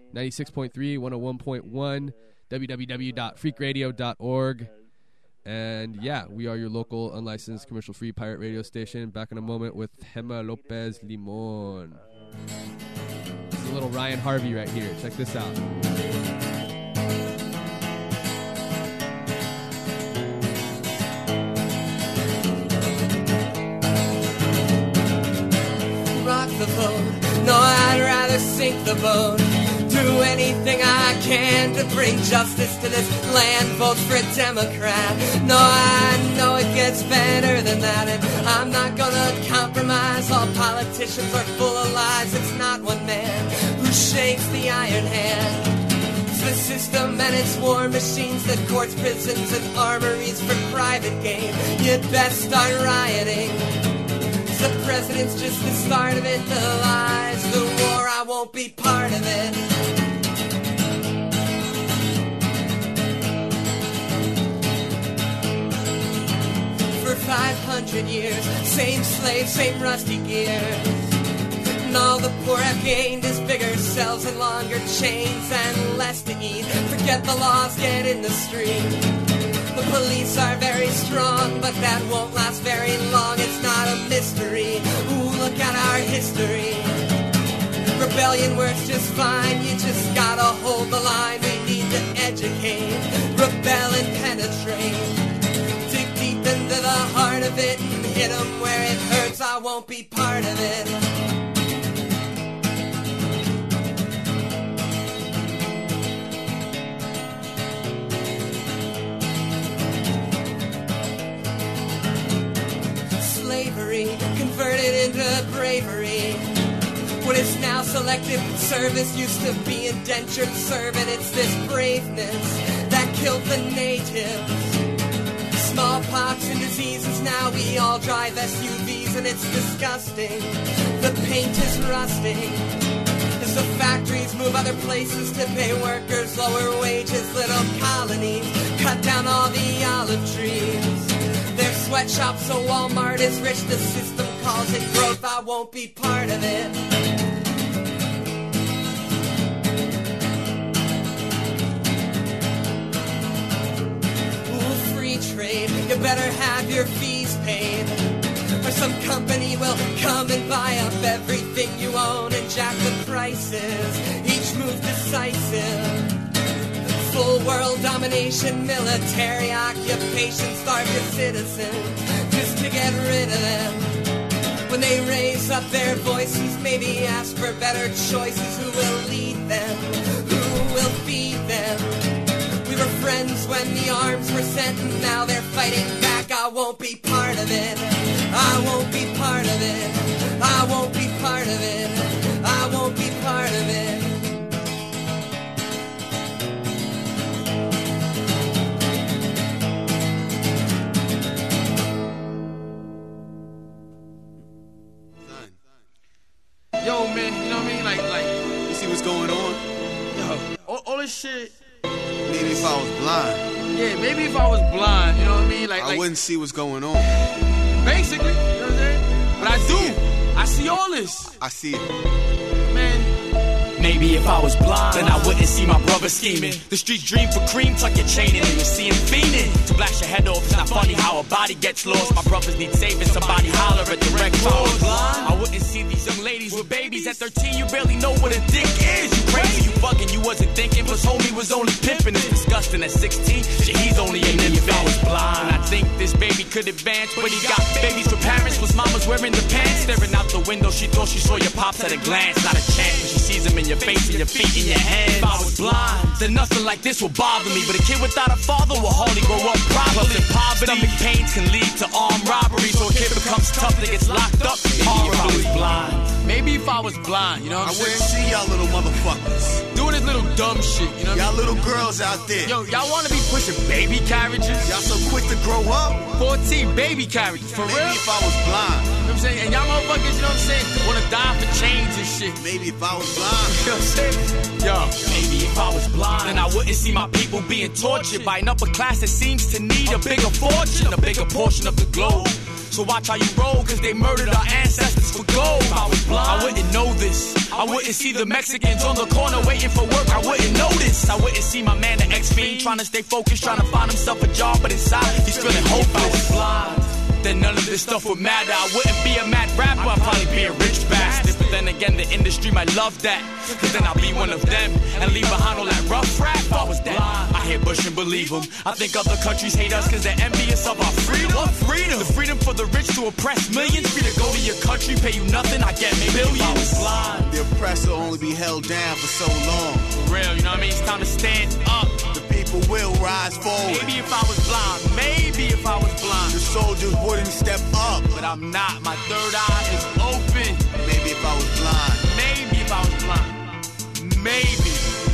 96.3, 101.1, www.freakradio.org. And yeah, we are your local unlicensed commercial-free pirate radio station. Back in a moment with Gemma Lopez Limon. This is a little Ryan Harvey right here. Check this out. Rock the boat. No, I'd rather sink the boat. Do anything I can to bring justice to this land. Vote for a Democrat. No, I know it gets better than that, and I'm not gonna compromise. All politicians are full of lies. It's not one man who shakes the iron hand. It's the system and its war machines, the courts, prisons, and armories for private gain. You'd best start rioting. The president's just the start of it. The lies, the war, I won't be part of it. For 500 years, same slaves, same rusty gears. And all the poor have gained is bigger cells and longer chains and less to eat. Forget the laws, get in the street. The police are very strong, but that won't last very long. It's not a mystery. Ooh, look at our history. Rebellion works just fine. You just gotta hold the line. We need to educate, rebel and penetrate. Dig deep into the heart of it and hit 'em where it hurts. I won't be part of it. Converted into bravery. What is now selective service used to be indentured servant. It's this braveness that killed the natives. Smallpox and diseases, now we all drive SUVs and it's disgusting. The paint is rusting as the factories move other places to pay workers lower wages. Little colonies cut down all the olive trees. Their sweatshops, so Walmart is rich. The system calls it growth. I won't be part of it. Ooh, free trade. You better have your fees paid, or some company will come and buy up everything you own and jack the prices. Each move decisive. Full world domination, military occupation, starve the citizens just to get rid of them. When they raise up their voices, maybe ask for better choices. Who will lead them? Who will feed them? We were friends when the arms were sent, and now they're fighting back. I won't be part of it. I won't be part of it. I won't be part of it. I won't be part of it. Yo, man, you know what I mean? Like, you see what's going on? Yo, all this shit. Maybe if I was blind. Yeah, maybe if I was blind, you know what I mean? I wouldn't see what's going on. Basically, you know what I'm saying? But I do. I see all this. I see it. Man. Maybe if I was blind, then I wouldn't see my brother scheming. The streets dream for cream, tuck your chain in and you see him fiending. To blast your head off, it's not funny how a body gets lost. My brothers need saving, somebody holler at the wreck. If I was blind, I wouldn't see these young ladies with babies. At 13, you barely know what a dick is. You crazy, you fucking, you wasn't thinking. Plus homie was only pimping. It's disgusting at 16, shit, he's only an infant. If I was blind, I think this baby could advance. But he got babies for parents, was mama's wearing the pants. Staring out the window, she thought she saw your pops at a glance. Not a chance, but she sees him in your face and your feet in your hands. If I was blind, then nothing like this would bother me. But a kid without a father will hardly grow up properly. In poverty, stomach pains can lead to armed robbery. So a kid becomes tough that gets locked up horribly. Maybe if I was blind, you know what I'm saying? I wouldn't see y'all little motherfuckers doing this little dumb shit, you know what I mean? Y'all little girls out there. Yo, y'all wanna be pushing baby carriages? Y'all so quick to grow up? 14 baby carriages, for Maybe real? if I was blind. You know what I'm saying? And y'all motherfuckers, you know what I'm saying, wanna die for chains and shit. Maybe if I was blind. You know what I'm saying? Yo, maybe if I was blind, then I wouldn't see my people being tortured by an upper class that seems to need a bigger fortune, a bigger portion of the globe. So watch how you roll, cause they murdered our ancestors for gold. If I was blind, I wouldn't know this. I wouldn't see the Mexicans on the corner waiting for work. I wouldn't notice. I wouldn't see my man, the ex-fiend, trying to stay focused, trying to find himself a job, but inside he's feeling hopeless. If I was blind, then none of this stuff would matter. I wouldn't be a mad rapper, I'd probably be a rich bastard. But then again, the industry might love that, cause then I'll be one of them and leave behind all that rough rap. If I was blind, I hear Bush and believe him. I think other countries hate us cause they're envious of our freedom. What freedom? The freedom for the rich to oppress millions. Free to go to your country, pay you nothing, I get billions. If I was blind, The oppressor only be held down for so long. for real, you know what I mean? It's time to stand up. The people will rise forward. Maybe if I was blind, maybe if I was blind. The soldiers wouldn't step up. But I'm not, my third eye is open. Maybe if I was blind. Maybe if I was blind. Maybe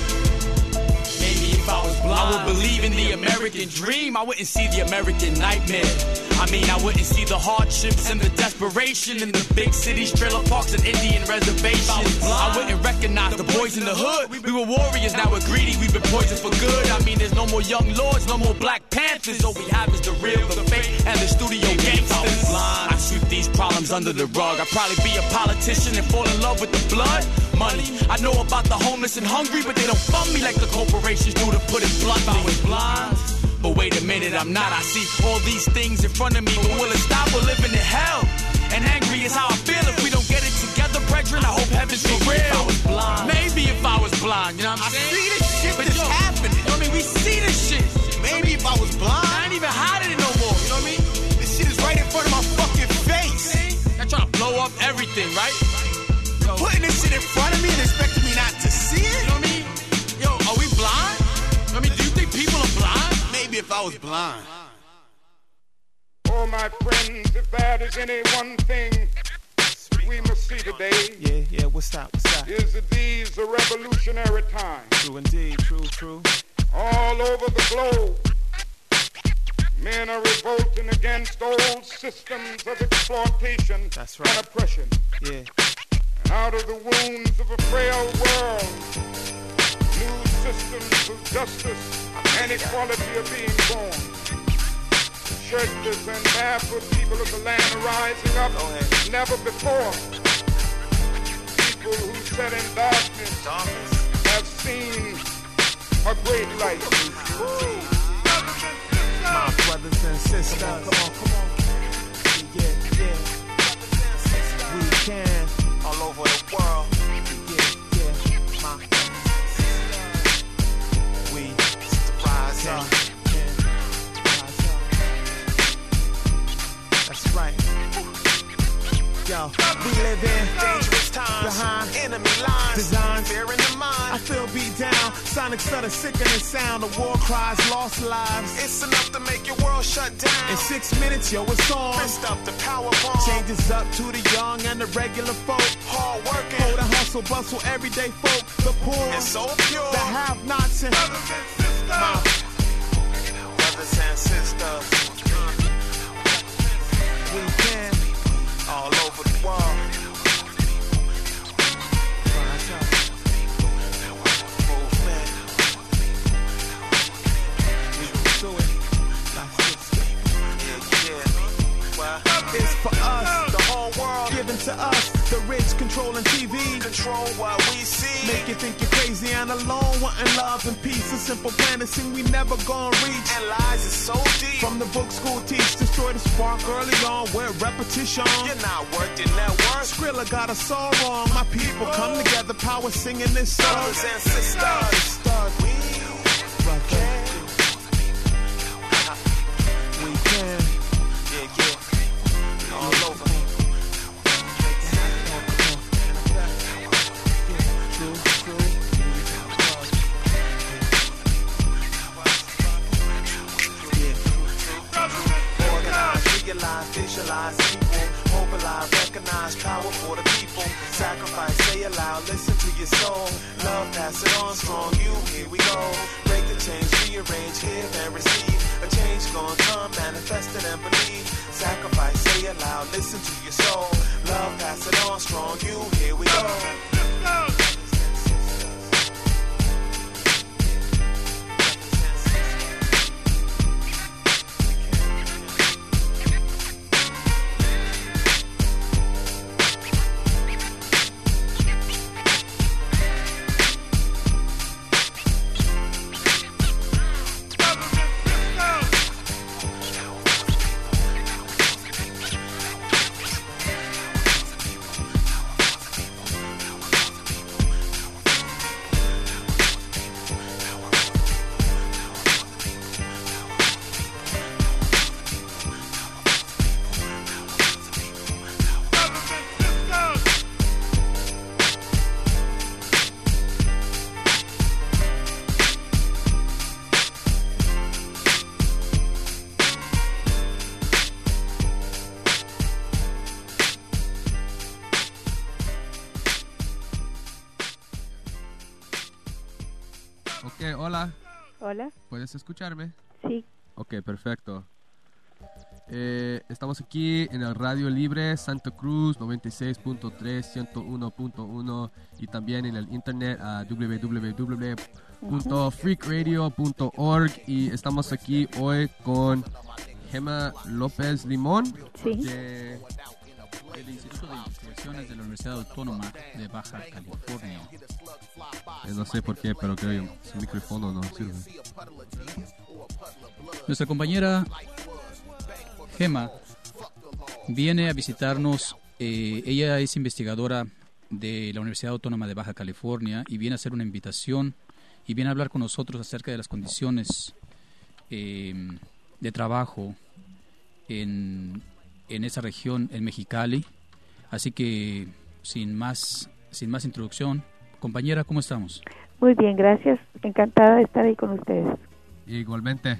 if I was blind, I would believe in the American dream. I wouldn't see the American nightmare. I mean, I wouldn't see the hardships and the desperation in the big cities, trailer parks, and Indian reservations. I wouldn't recognize the boys in the hood. We were warriors, now we're greedy. We've been poisoned for good. I mean, there's no more young lords, no more Black Panthers. All we have is the real, the fake, and the studio gangsters. I sweep these problems under the rug. I'd probably be a politician and fall in love with the blood money. I know about the homeless and hungry, but they don't fund me like the corporations do, to put it bluntly. I was blind, but wait a minute, I'm not. I see all these things in front of me, but will it stop? We're living in hell, and angry is how I feel. If we don't get it together, brethren, I hope heaven's for real. If I was blind, maybe if I was blind, you know what I'm saying? I see this shit that's happening. You know what I mean? We see this shit. Maybe if I was blind. I ain't even hiding it no more, you know what I mean? This shit is right in front of my fucking face. They're trying to blow up everything, right? Yo, Putting this shit in front of me and expecting me not to see it? you know what I mean? Yo, are we blind? I mean, do you think people are blind? Maybe if I was blind. Oh, my friends, if there is any one thing we must see today, Yeah, what's that? is that these are revolutionary times. True indeed, true. All over the globe, men are revolting against old systems of exploitation That's right. and oppression. Yeah, And out of the wounds of a frail world, new systems of justice and equality are being born. Churches and barefoot people of the land are rising up never before. People who sat in darkness have seen a great light. my brothers and sisters. Come on. Yeah. We can. All over the world. Yeah. My we Rise up. can rise up. That's right. Yo, we live in Dangerous times, behind enemy lines, designs. fear in the I mind. feel beat down. Sonic stutter, sickening sound. The war cries, lost lives. It's enough to make your world shut down. In 6 minutes, yo, it's on. Fist up the power bomb. Changes up to the young and the regular folk. Hard working, Hold and hustle, bustle, everyday folk. The poor, and so pure. the have-nots, and My brothers and sisters, we can all over the world. rise up. Movement. We can do it. Like this. Yeah. Well, It's for us, the whole world given to us. The rich controlling TV. control what we see. Make you think you're crazy and alone, wanting love and peace. A simple plan to see we never gonna reach. And lies is so deep. From the book school teach, destroy the spark early on with repetition. You're not worth your net worth. Skrilla got us all wrong. My people come together, power singing this song. Brothers and sisters, we Brother, we can. yeah. All over. Organize, realize, visualize, equal, mobilize, recognize, power for the people. Sacrifice, say aloud, listen to your soul. Love, pass it on, strong you, here we go. Break the chains, rearrange, give and receive. A change gonna come, manifest it and believe. Sacrifice, say aloud, listen to your soul. Love, pass it on, strong you, here we go. Ok, hola. Hola. ¿Puedes escucharme? Sí. Ok, perfecto. Estamos aquí en el Radio Libre Santa Cruz 96.3, 101.1 y también en el internet a www.freakradio.org y estamos aquí hoy con Gemma López Limón del Instituto de Investigaciones de la Universidad Autónoma de Baja California. No sé por qué, pero creo que su micrófono no sirve. Nuestra compañera Gemma viene a visitarnos. Ella es investigadora de la Universidad Autónoma de Baja California y viene a hacer una invitación y viene a hablar con nosotros acerca de las condiciones de trabajo en esa región, en Mexicali. Así que sin más introducción, compañera, ¿cómo estamos? Muy bien, gracias. Encantada de estar ahí con ustedes. Igualmente.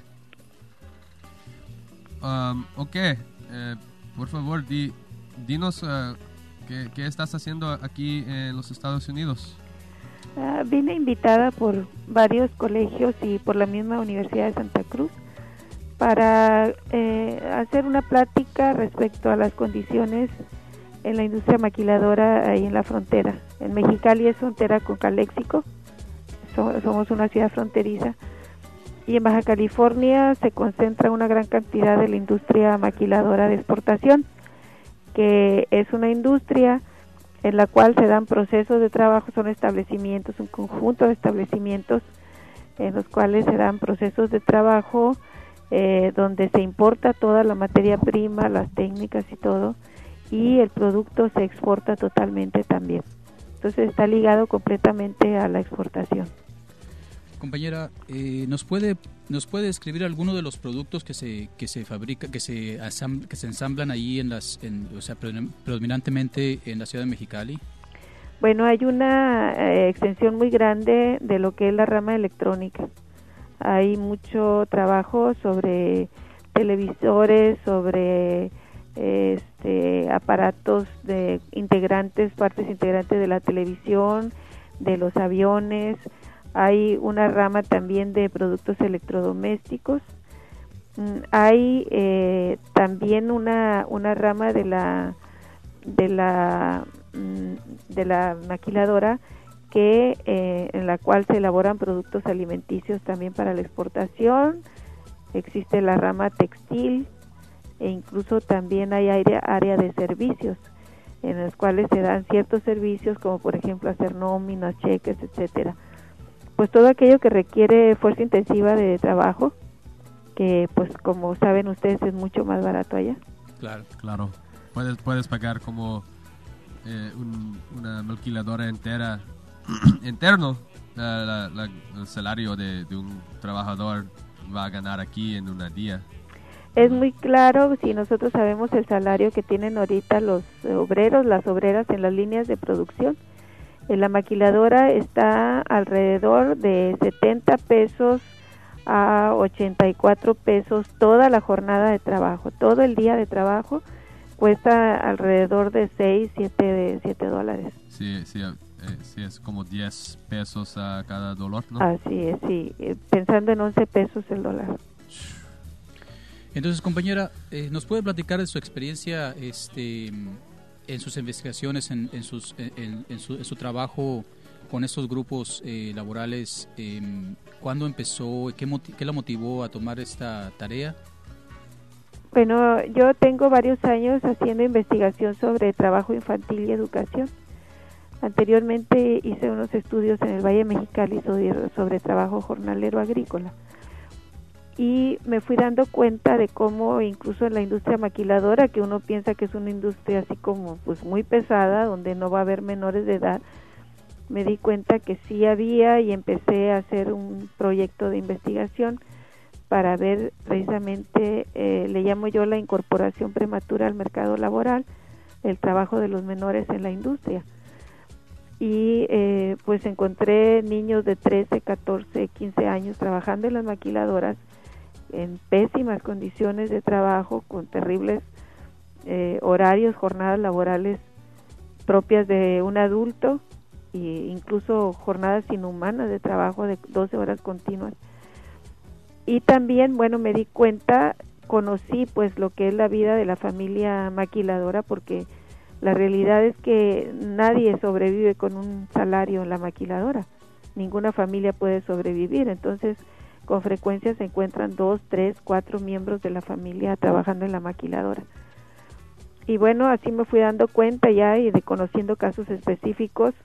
Ok, por favor, dinos qué estás haciendo aquí en los Estados Unidos. Vine invitada por varios colegios y por la misma Universidad de Santa Cruz para hacer una plática respecto a las condiciones en la industria maquiladora ahí en la frontera. En Mexicali es frontera con Calexico, somos una ciudad fronteriza, y en Baja California se concentra una gran cantidad de la industria maquiladora de exportación, que es una industria en la cual se dan procesos de trabajo, son establecimientos, un conjunto de establecimientos en los cuales se dan procesos de trabajo donde se importa toda la materia prima, las técnicas y todo, y el producto se exporta totalmente también. Entonces está ligado completamente a la exportación. Compañera, ¿nos puede describir alguno de los productos que se fabrica, que se ensamblan ahí predominantemente en la ciudad de Mexicali? Bueno, hay una extensión muy grande de lo que es la rama electrónica. Hay mucho trabajo sobre televisores, sobre aparatos de partes integrantes de la televisión, de los aviones. Hay una rama también de productos electrodomésticos. Hay también una rama de la maquiladora en la cual se elaboran productos alimenticios también para la exportación. Existe la rama textil e incluso también hay área de servicios en los cuales se dan ciertos servicios como por ejemplo hacer nóminas, cheques, etcétera. Pues todo aquello que requiere fuerza intensiva de trabajo, que pues como saben ustedes es mucho más barato allá. Claro. Puedes pagar como una maquiladora interno el salario de un trabajador va a ganar aquí en un día. Es muy claro si nosotros sabemos el salario que tienen ahorita los obreros, las obreras en las líneas de producción. En la maquiladora está alrededor de 70 pesos a 84 pesos toda la jornada de trabajo. Todo el día de trabajo cuesta alrededor de 6, 7 dólares. Sí, es como 10 pesos a cada dólar, ¿no? Así es, sí. Pensando en 11 pesos el dólar. Entonces, compañera, ¿nos puede platicar de su experiencia en sus investigaciones, en su trabajo con estos grupos laborales? ¿Cuándo empezó? ¿Qué la motivó a tomar esta tarea? Bueno, yo tengo varios años haciendo investigación sobre trabajo infantil y educación. Anteriormente hice unos estudios en el Valle de Mexicali sobre trabajo jornalero agrícola. Y me fui dando cuenta de cómo incluso en la industria maquiladora, que uno piensa que es una industria así como pues muy pesada, donde no va a haber menores de edad, me di cuenta que sí había y empecé a hacer un proyecto de investigación para ver precisamente, le llamo yo la incorporación prematura al mercado laboral, el trabajo de los menores en la industria. Y pues encontré niños de 13, 14, 15 años trabajando en las maquiladoras en pésimas condiciones de trabajo, con terribles horarios, jornadas laborales propias de un adulto, e incluso jornadas inhumanas de trabajo de 12 horas continuas. Y también, bueno, me di cuenta, conocí pues lo que es la vida de la familia maquiladora, porque la realidad es que nadie sobrevive con un salario en la maquiladora, ninguna familia puede sobrevivir, entonces con frecuencia se encuentran 2, 3, 4 miembros de la familia trabajando en la maquiladora. Y bueno, así me fui dando cuenta ya y de conociendo casos específicos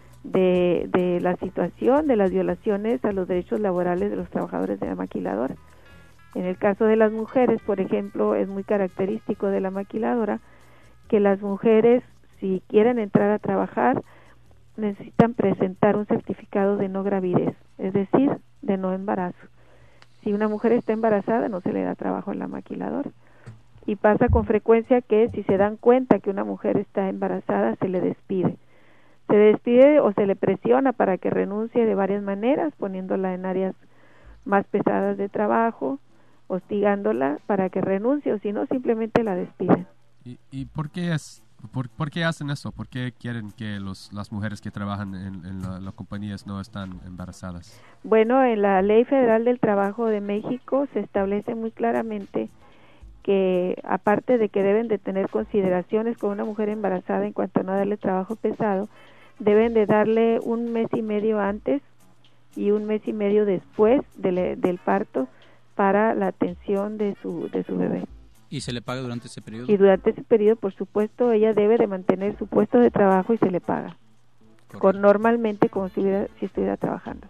de la situación, de las violaciones a los derechos laborales de los trabajadores de la maquiladora. En el caso de las mujeres, por ejemplo, es muy característico de la maquiladora que las mujeres, si quieren entrar a trabajar, necesitan presentar un certificado de no gravidez, es decir, de no embarazo. Si una mujer está embarazada, no se le da trabajo en la maquiladora. Y pasa con frecuencia que si se dan cuenta que una mujer está embarazada, se le despide. Se le despide o se le presiona para que renuncie de varias maneras, poniéndola en áreas más pesadas de trabajo, hostigándola para que renuncie, o si no, simplemente la despiden. ¿Y por qué por qué hacen eso? ¿Por qué quieren que las mujeres que trabajan en las compañías no están embarazadas? Bueno, en la Ley Federal del Trabajo de México se establece muy claramente que aparte de que deben de tener consideraciones con una mujer embarazada en cuanto a no darle trabajo pesado, deben de darle 1 mes y medio antes y 1 mes y medio después del parto para la atención de su bebé. ¿Y se le paga durante ese periodo? Y durante ese periodo, por supuesto, ella debe de mantener su puesto de trabajo y se le paga. Normalmente como si estuviera trabajando.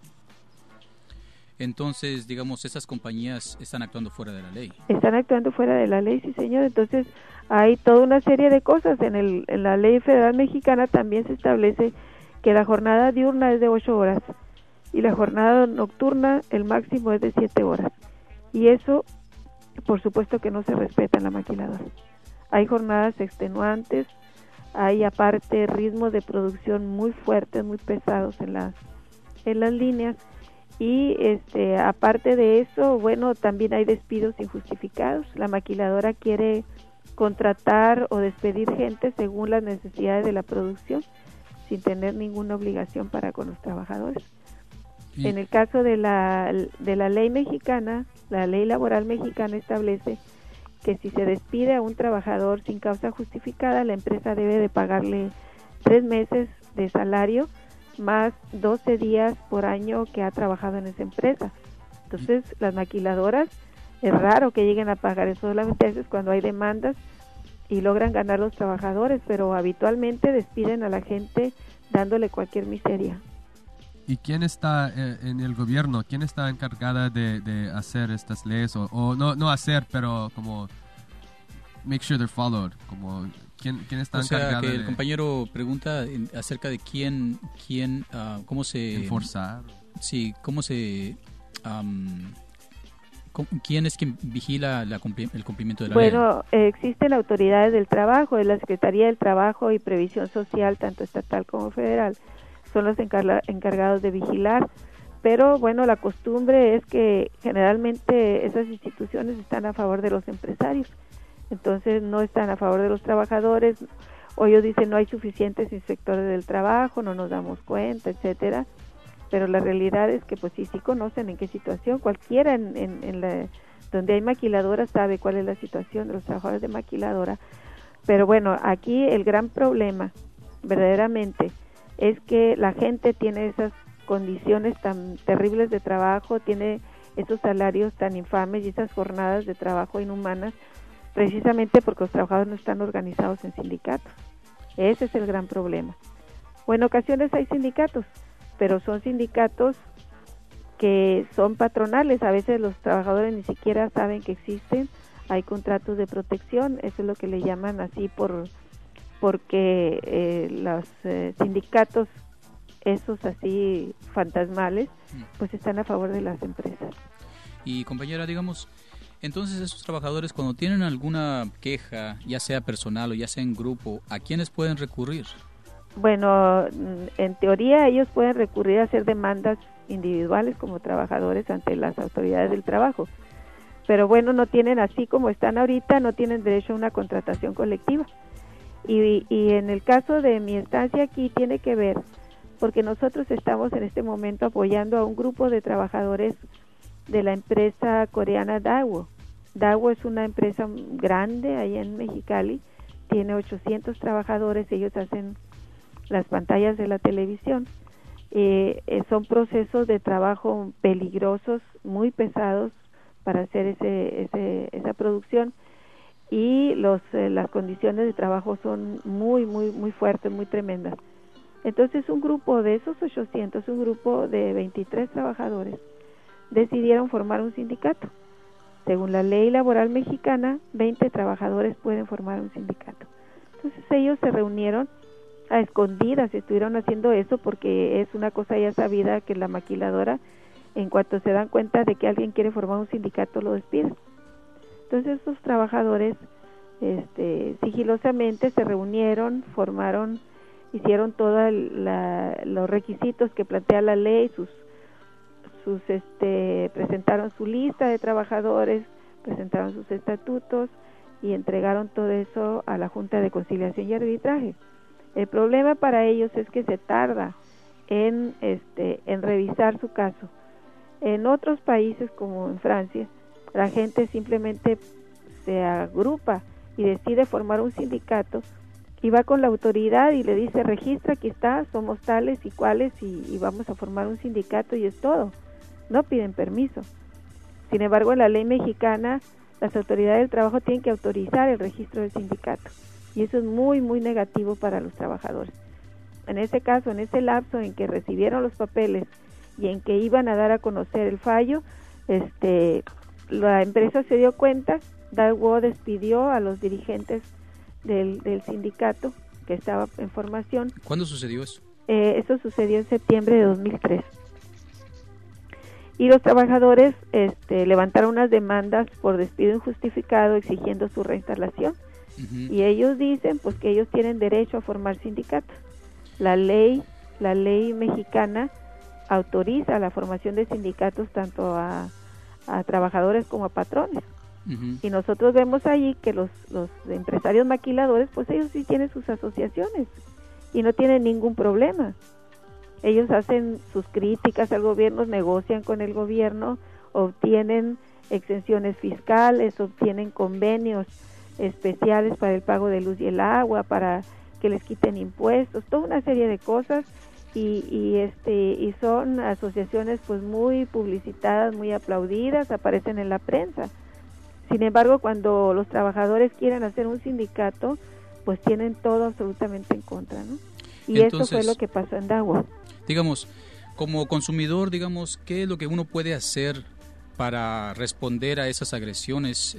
Entonces, digamos, esas compañías están actuando fuera de la ley. Están actuando fuera de la ley, sí señor. Entonces, hay toda una serie de cosas. En la ley federal mexicana también se establece que la jornada diurna es de 8 horas y la jornada nocturna, el máximo es de 7 horas. Y eso, por supuesto que no se respeta en la maquiladora. Hay jornadas extenuantes, hay aparte ritmos de producción muy fuertes, muy pesados en las líneas. Y aparte de eso, bueno, también hay despidos injustificados. La maquiladora quiere contratar o despedir gente según las necesidades de la producción, sin tener ninguna obligación para con los trabajadores. ¿Y? En el caso de la ley mexicana, la ley laboral mexicana establece que si se despide a un trabajador sin causa justificada, la empresa debe de pagarle 3 meses de salario más 12 días por año que ha trabajado en esa empresa. Entonces, las maquiladoras, es raro que lleguen a pagar eso, solamente a veces cuando hay demandas y logran ganar los trabajadores, pero habitualmente despiden a la gente dándole cualquier miseria. ¿Y quién está en el gobierno? ¿Quién está encargada de hacer estas leyes? O no hacer, pero como make sure they're followed, como... ¿Quién está encargado? O sea, que el compañero pregunta acerca de quién cómo se... Enforzar. Sí, cómo se... ¿quién es quien vigila el cumplimiento de la ley? Bueno, existen autoridades del trabajo, es la Secretaría del Trabajo y Previsión Social, tanto estatal como federal, son los encargados de vigilar, pero bueno, la costumbre es que generalmente esas instituciones están a favor de los empresarios. Entonces no están a favor de los trabajadores, o ellos dicen no hay suficientes inspectores del trabajo, no nos damos cuenta, etcétera. Pero la realidad es que pues sí conocen en qué situación, cualquiera donde hay maquiladora sabe cuál es la situación de los trabajadores de maquiladora. Pero bueno, aquí el gran problema verdaderamente es que la gente tiene esas condiciones tan terribles de trabajo, tiene esos salarios tan infames y esas jornadas de trabajo inhumanas, precisamente porque los trabajadores no están organizados en sindicatos. Ese es el gran problema. O en ocasiones hay sindicatos, pero son sindicatos que son patronales. A veces los trabajadores ni siquiera saben que existen. Hay contratos de protección, eso es lo que le llaman así porque los sindicatos, esos así fantasmales, pues están a favor de las empresas. Y compañera, digamos... Entonces, esos trabajadores, cuando tienen alguna queja, ya sea personal o ya sea en grupo, ¿a quiénes pueden recurrir? Bueno, en teoría ellos pueden recurrir a hacer demandas individuales como trabajadores ante las autoridades del trabajo. Pero bueno, no tienen, así como están ahorita, no tienen derecho a una contratación colectiva. Y en el caso de mi estancia aquí tiene que ver porque nosotros estamos en este momento apoyando a un grupo de trabajadores de la empresa coreana Daewoo. Daewoo es una empresa grande ahí en Mexicali, tiene 800 trabajadores, ellos hacen las pantallas de la televisión. Son procesos de trabajo peligrosos, muy pesados para hacer esa producción, y las condiciones de trabajo son muy fuertes, muy tremendas. Entonces un grupo de esos 800, un grupo de 23 trabajadores decidieron formar un sindicato. Según la ley laboral mexicana, 20 trabajadores pueden formar un sindicato. Entonces ellos se reunieron a escondidas, estuvieron haciendo eso porque es una cosa ya sabida que la maquiladora, en cuanto se dan cuenta de que alguien quiere formar un sindicato, lo despiden. Entonces estos trabajadores sigilosamente se reunieron, hicieron todos los requisitos que plantea la ley, presentaron su lista de trabajadores, presentaron sus estatutos y entregaron todo eso a la Junta de Conciliación y Arbitraje. El problema para ellos es que se tarda en revisar su caso. En otros países como en Francia, la gente simplemente se agrupa y decide formar un sindicato y va con la autoridad y le dice: registra, aquí está, somos tales y cuales y vamos a formar un sindicato, y es todo. No piden permiso. Sin embargo, en la ley mexicana, las autoridades del trabajo tienen que autorizar el registro del sindicato, y eso es muy negativo para los trabajadores. En ese caso, en ese lapso en que recibieron los papeles y en que iban a dar a conocer el fallo, la empresa se dio cuenta, Daewoo despidió a los dirigentes del sindicato que estaba en formación. ¿Cuándo sucedió eso? Eso sucedió en septiembre de 2003. Y los trabajadores levantaron unas demandas por despido injustificado exigiendo su reinstalación. Uh-huh. Y ellos dicen pues que ellos tienen derecho a formar sindicatos. La ley mexicana autoriza la formación de sindicatos tanto a trabajadores como a patrones. Uh-huh. Y nosotros vemos ahí que los empresarios maquiladores, pues ellos sí tienen sus asociaciones y no tienen ningún problema. Ellos hacen sus críticas al gobierno, negocian con el gobierno, obtienen exenciones fiscales, obtienen convenios especiales para el pago de luz y el agua, para que les quiten impuestos, toda una serie de cosas, y son asociaciones pues muy publicitadas, muy aplaudidas, aparecen en la prensa. Sin embargo, cuando los trabajadores quieren hacer un sindicato, pues tienen todo absolutamente en contra, ¿no? Y entonces, eso fue lo que pasó en Daewoo. Digamos, como consumidor, ¿qué es lo que uno puede hacer para responder a esas agresiones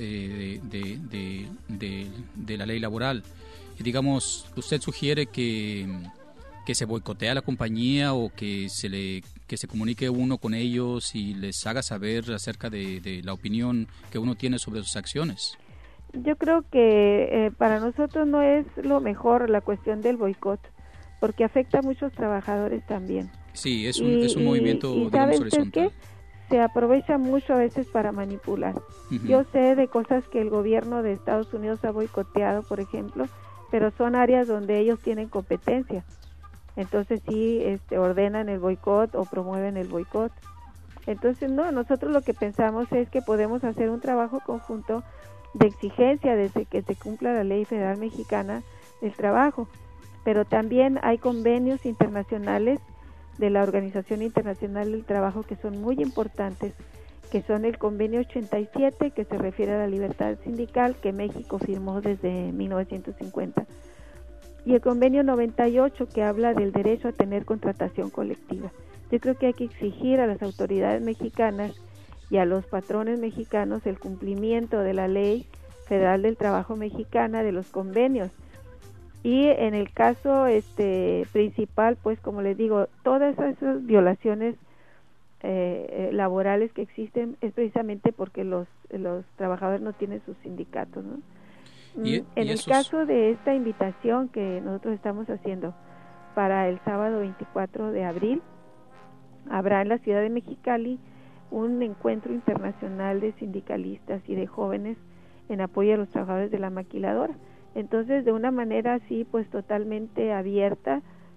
de la ley laboral? Digamos, usted sugiere que se boicotea la compañía o que se comunique uno con ellos y les haga saber acerca de la opinión que uno tiene sobre sus acciones. Yo creo que para nosotros no es lo mejor la cuestión del boicot, porque afecta a muchos trabajadores también. Sí, es un movimiento, digamos, horizontal. ¿Qué? Se aprovecha mucho a veces para manipular. Uh-huh. Yo sé de cosas que el gobierno de Estados Unidos ha boicoteado, por ejemplo, pero son áreas donde ellos tienen competencia. Entonces sí ordenan el boicot o promueven el boicot. Entonces no, nosotros lo que pensamos es que podemos hacer un trabajo conjunto de exigencia desde que se cumpla la ley federal mexicana del trabajo, pero también hay convenios internacionales de la Organización Internacional del Trabajo que son muy importantes, que son el convenio 87, que se refiere a la libertad sindical, que México firmó desde 1950, y el convenio 98, que habla del derecho a tener contratación colectiva. Yo creo que hay que exigir a las autoridades mexicanas y a los patrones mexicanos el cumplimiento de la ley federal del trabajo mexicana, de los convenios. Y en el caso principal, pues como les digo, todas esas violaciones laborales que existen es precisamente porque los trabajadores no tienen sus sindicatos, ¿no? En el caso de esta invitación que nosotros estamos haciendo para el sábado 24 de abril, habrá en la ciudad de Mexicali un encuentro internacional de sindicalistas y de jóvenes en apoyo a los trabajadores de la maquiladora. Entonces, de una manera así, pues totalmente abierta,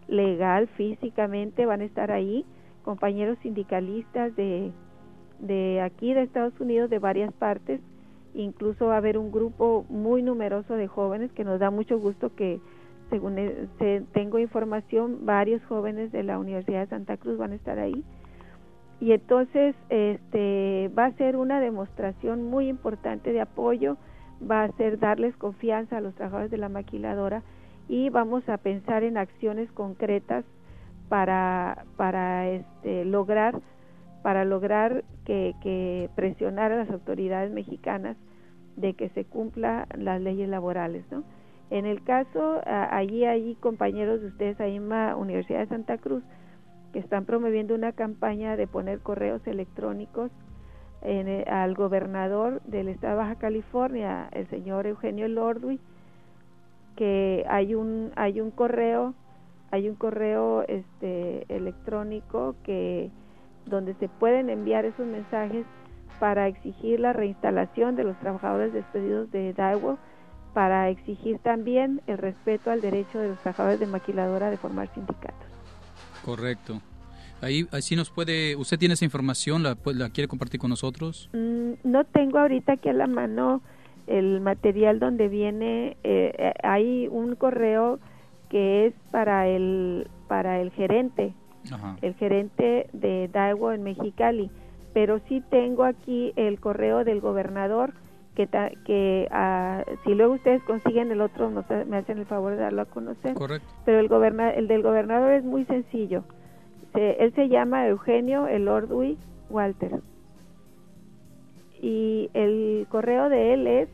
legal, físicamente, van a estar ahí compañeros sindicalistas de aquí de Estados Unidos, de varias partes. Incluso va a haber un grupo muy numeroso de jóvenes, que nos da mucho gusto que, según tengo información, varios jóvenes de la Universidad de Santa Cruz van a estar ahí. Y entonces va a ser una demostración muy importante de apoyo, va a ser darles confianza a los trabajadores de la maquiladora, y vamos a pensar en acciones concretas para lograr que presionar a las autoridades mexicanas de que se cumplan las leyes laborales, ¿no? En el caso, allí hay compañeros de ustedes ahí en la Universidad de Santa Cruz que están promoviendo una campaña de poner correos electrónicos al gobernador del estado de Baja California, el señor Eugenio Lordwi, que hay un correo electrónico donde se pueden enviar esos mensajes para exigir la reinstalación de los trabajadores despedidos de Daewoo, para exigir también el respeto al derecho de los trabajadores de maquiladora de formar sindicatos. Correcto. Ahí sí nos puede, usted tiene esa información, la quiere compartir con nosotros. No tengo ahorita aquí a la mano el material donde viene, hay un correo que es para el gerente, Ajá. el gerente de Daewoo en Mexicali, pero sí tengo aquí el correo del gobernador, que si luego ustedes consiguen el otro, me hacen el favor de darlo a conocer. Correcto. Pero el del gobernador es muy sencillo. Él se llama Eugenio Elordwi Walter, y el correo de él es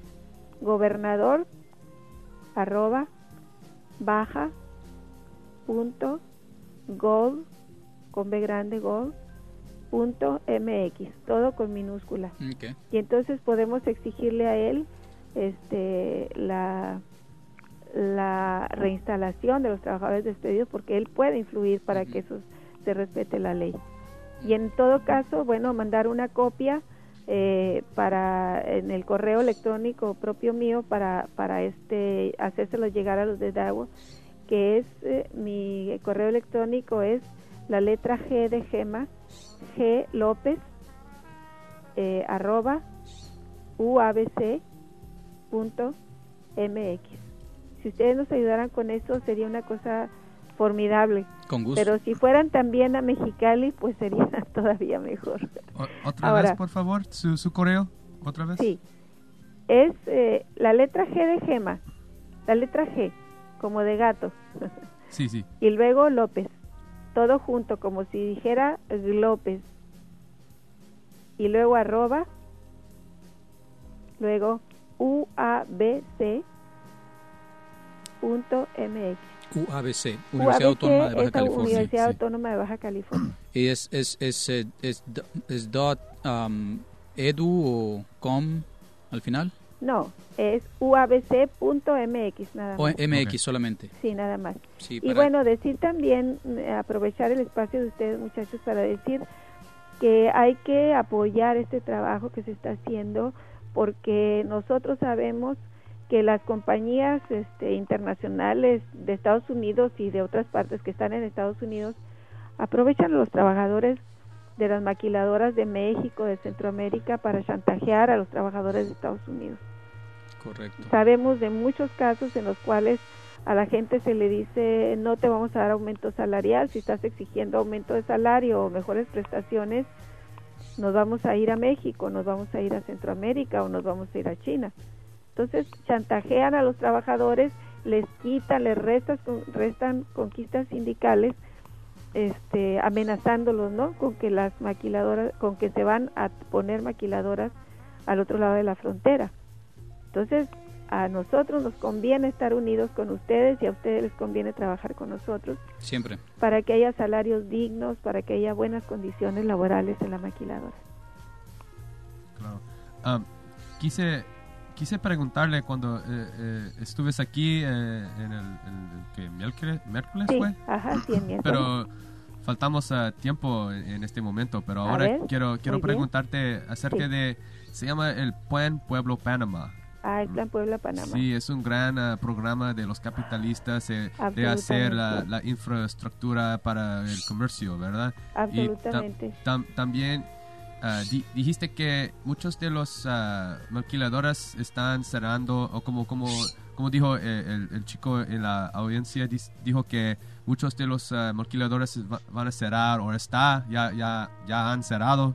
gobernador_baja.gov con B grande gov.mx, todo con minúscula. Okay. Y entonces podemos exigirle a él la reinstalación de los trabajadores despedidos, porque él puede influir para que eso se respete la ley. Y en todo caso, bueno, mandar una copia en el correo electrónico propio mío para hacérselo llegar a los de Daewoo, que es mi correo electrónico es la letra G de Gema, G López @uabc.mx. Si ustedes nos ayudaran con eso, sería una cosa formidable. Con gusto. Pero si fueran también a Mexicali, pues sería todavía mejor. ¿Otra vez, por favor, su correo? ¿Otra vez? Sí. Es la letra G de Gema, la letra G, como de gato. Sí, sí. Y luego López, todo junto, como si dijera López. Y luego @ luego uabc.mx. UABC, Universidad Autónoma de Baja California. Universidad Sí. Autónoma de Baja California. ¿Y es .edu o com al final? No, es uabc.mx nada más. O MX solamente. Sí, nada más. Sí, y bueno, decir también, aprovechar el espacio de ustedes, muchachos, para decir que hay que apoyar este trabajo que se está haciendo, porque nosotros sabemos que las compañías internacionales de Estados Unidos y de otras partes que están en Estados Unidos aprovechan a los trabajadores de las maquiladoras de México, de Centroamérica, para chantajear a los trabajadores de Estados Unidos. Correcto. Sabemos de muchos casos en los cuales a la gente se le dice: no te vamos a dar aumento salarial, si estás exigiendo aumento de salario o mejores prestaciones, nos vamos a ir a México, nos vamos a ir a Centroamérica o nos vamos a ir a China. Entonces chantajean a los trabajadores, les quitan, les restan conquistas sindicales, amenazándolos, ¿no? Con que las maquiladoras, con que se van a poner maquiladoras al otro lado de la frontera. Entonces, a nosotros nos conviene estar unidos con ustedes y a ustedes les conviene trabajar con nosotros. Siempre. Para que haya salarios dignos, para que haya buenas condiciones laborales en la maquiladora. Claro. Quise preguntarle cuando estuve aquí en el miércoles sí, fue. Ajá, sí, en miércoles. Pero faltamos tiempo en este momento, pero ahora quiero preguntarte acerca de, se llama el Plan Pueblo Panamá. El Plan Puebla-Panamá. Sí, es un gran programa de los capitalistas de hacer la infraestructura para el comercio, ¿verdad? Absolutamente. Y también dijiste que muchos de los maquiladoras están cerrando, o como dijo el chico en la audiencia, dijo que muchos de los maquiladores van a cerrar, o ya han cerrado,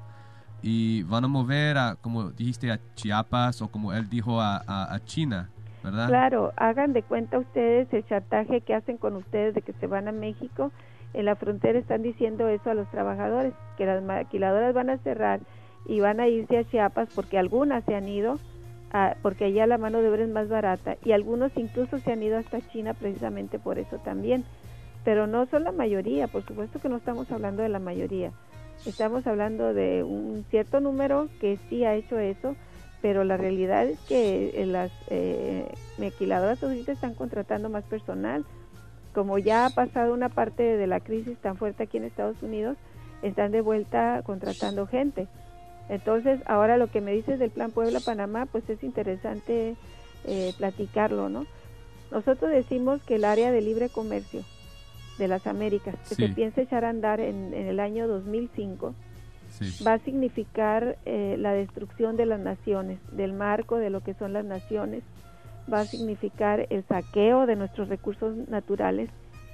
y van a mover, como dijiste, a Chiapas, o como él dijo, a China, ¿verdad? Claro, hagan de cuenta ustedes el chantaje que hacen con ustedes de que se van a México. En la frontera están diciendo eso a los trabajadores, que las maquiladoras van a cerrar y van a irse a Chiapas, porque algunas se han ido, porque allá la mano de obra es más barata, y algunos incluso se han ido hasta China precisamente por eso también. Pero no son la mayoría, por supuesto que no estamos hablando de la mayoría. Estamos hablando de un cierto número que sí ha hecho eso, pero la realidad es que las maquiladoras ahorita están contratando más personal. Como ya ha pasado una parte de la crisis tan fuerte aquí en Estados Unidos, están de vuelta contratando gente. Entonces, ahora lo que me dices del Plan Puebla-Panamá, pues es interesante platicarlo, ¿no? Nosotros decimos que el área de libre comercio de las Américas, que se piensa echar a andar en el año 2005, va a significar la destrucción de las naciones, del marco de lo que son las naciones, va a significar el saqueo de nuestros recursos naturales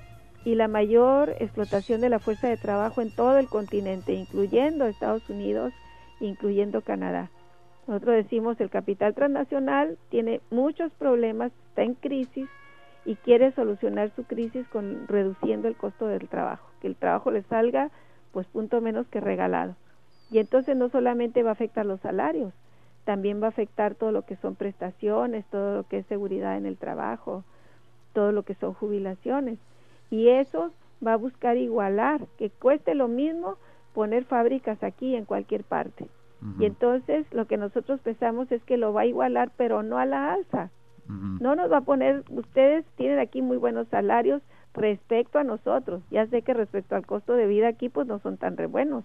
y la mayor explotación de la fuerza de trabajo en todo el continente, incluyendo Estados Unidos, incluyendo Canadá. Nosotros decimos el capital transnacional tiene muchos problemas, está en crisis, y quiere solucionar su crisis reduciendo el costo del trabajo, que el trabajo le salga pues punto menos que regalado. Y entonces no solamente va a afectar los salarios, también va a afectar todo lo que son prestaciones, todo lo que es seguridad en el trabajo, todo lo que son jubilaciones. Y eso va a buscar igualar, que cueste lo mismo poner fábricas aquí en cualquier parte. Y entonces lo que nosotros pensamos es que lo va a igualar, pero no a la alza. No nos va a poner, ustedes tienen aquí muy buenos salarios respecto a nosotros, ya sé que respecto al costo de vida aquí pues no son tan re buenos,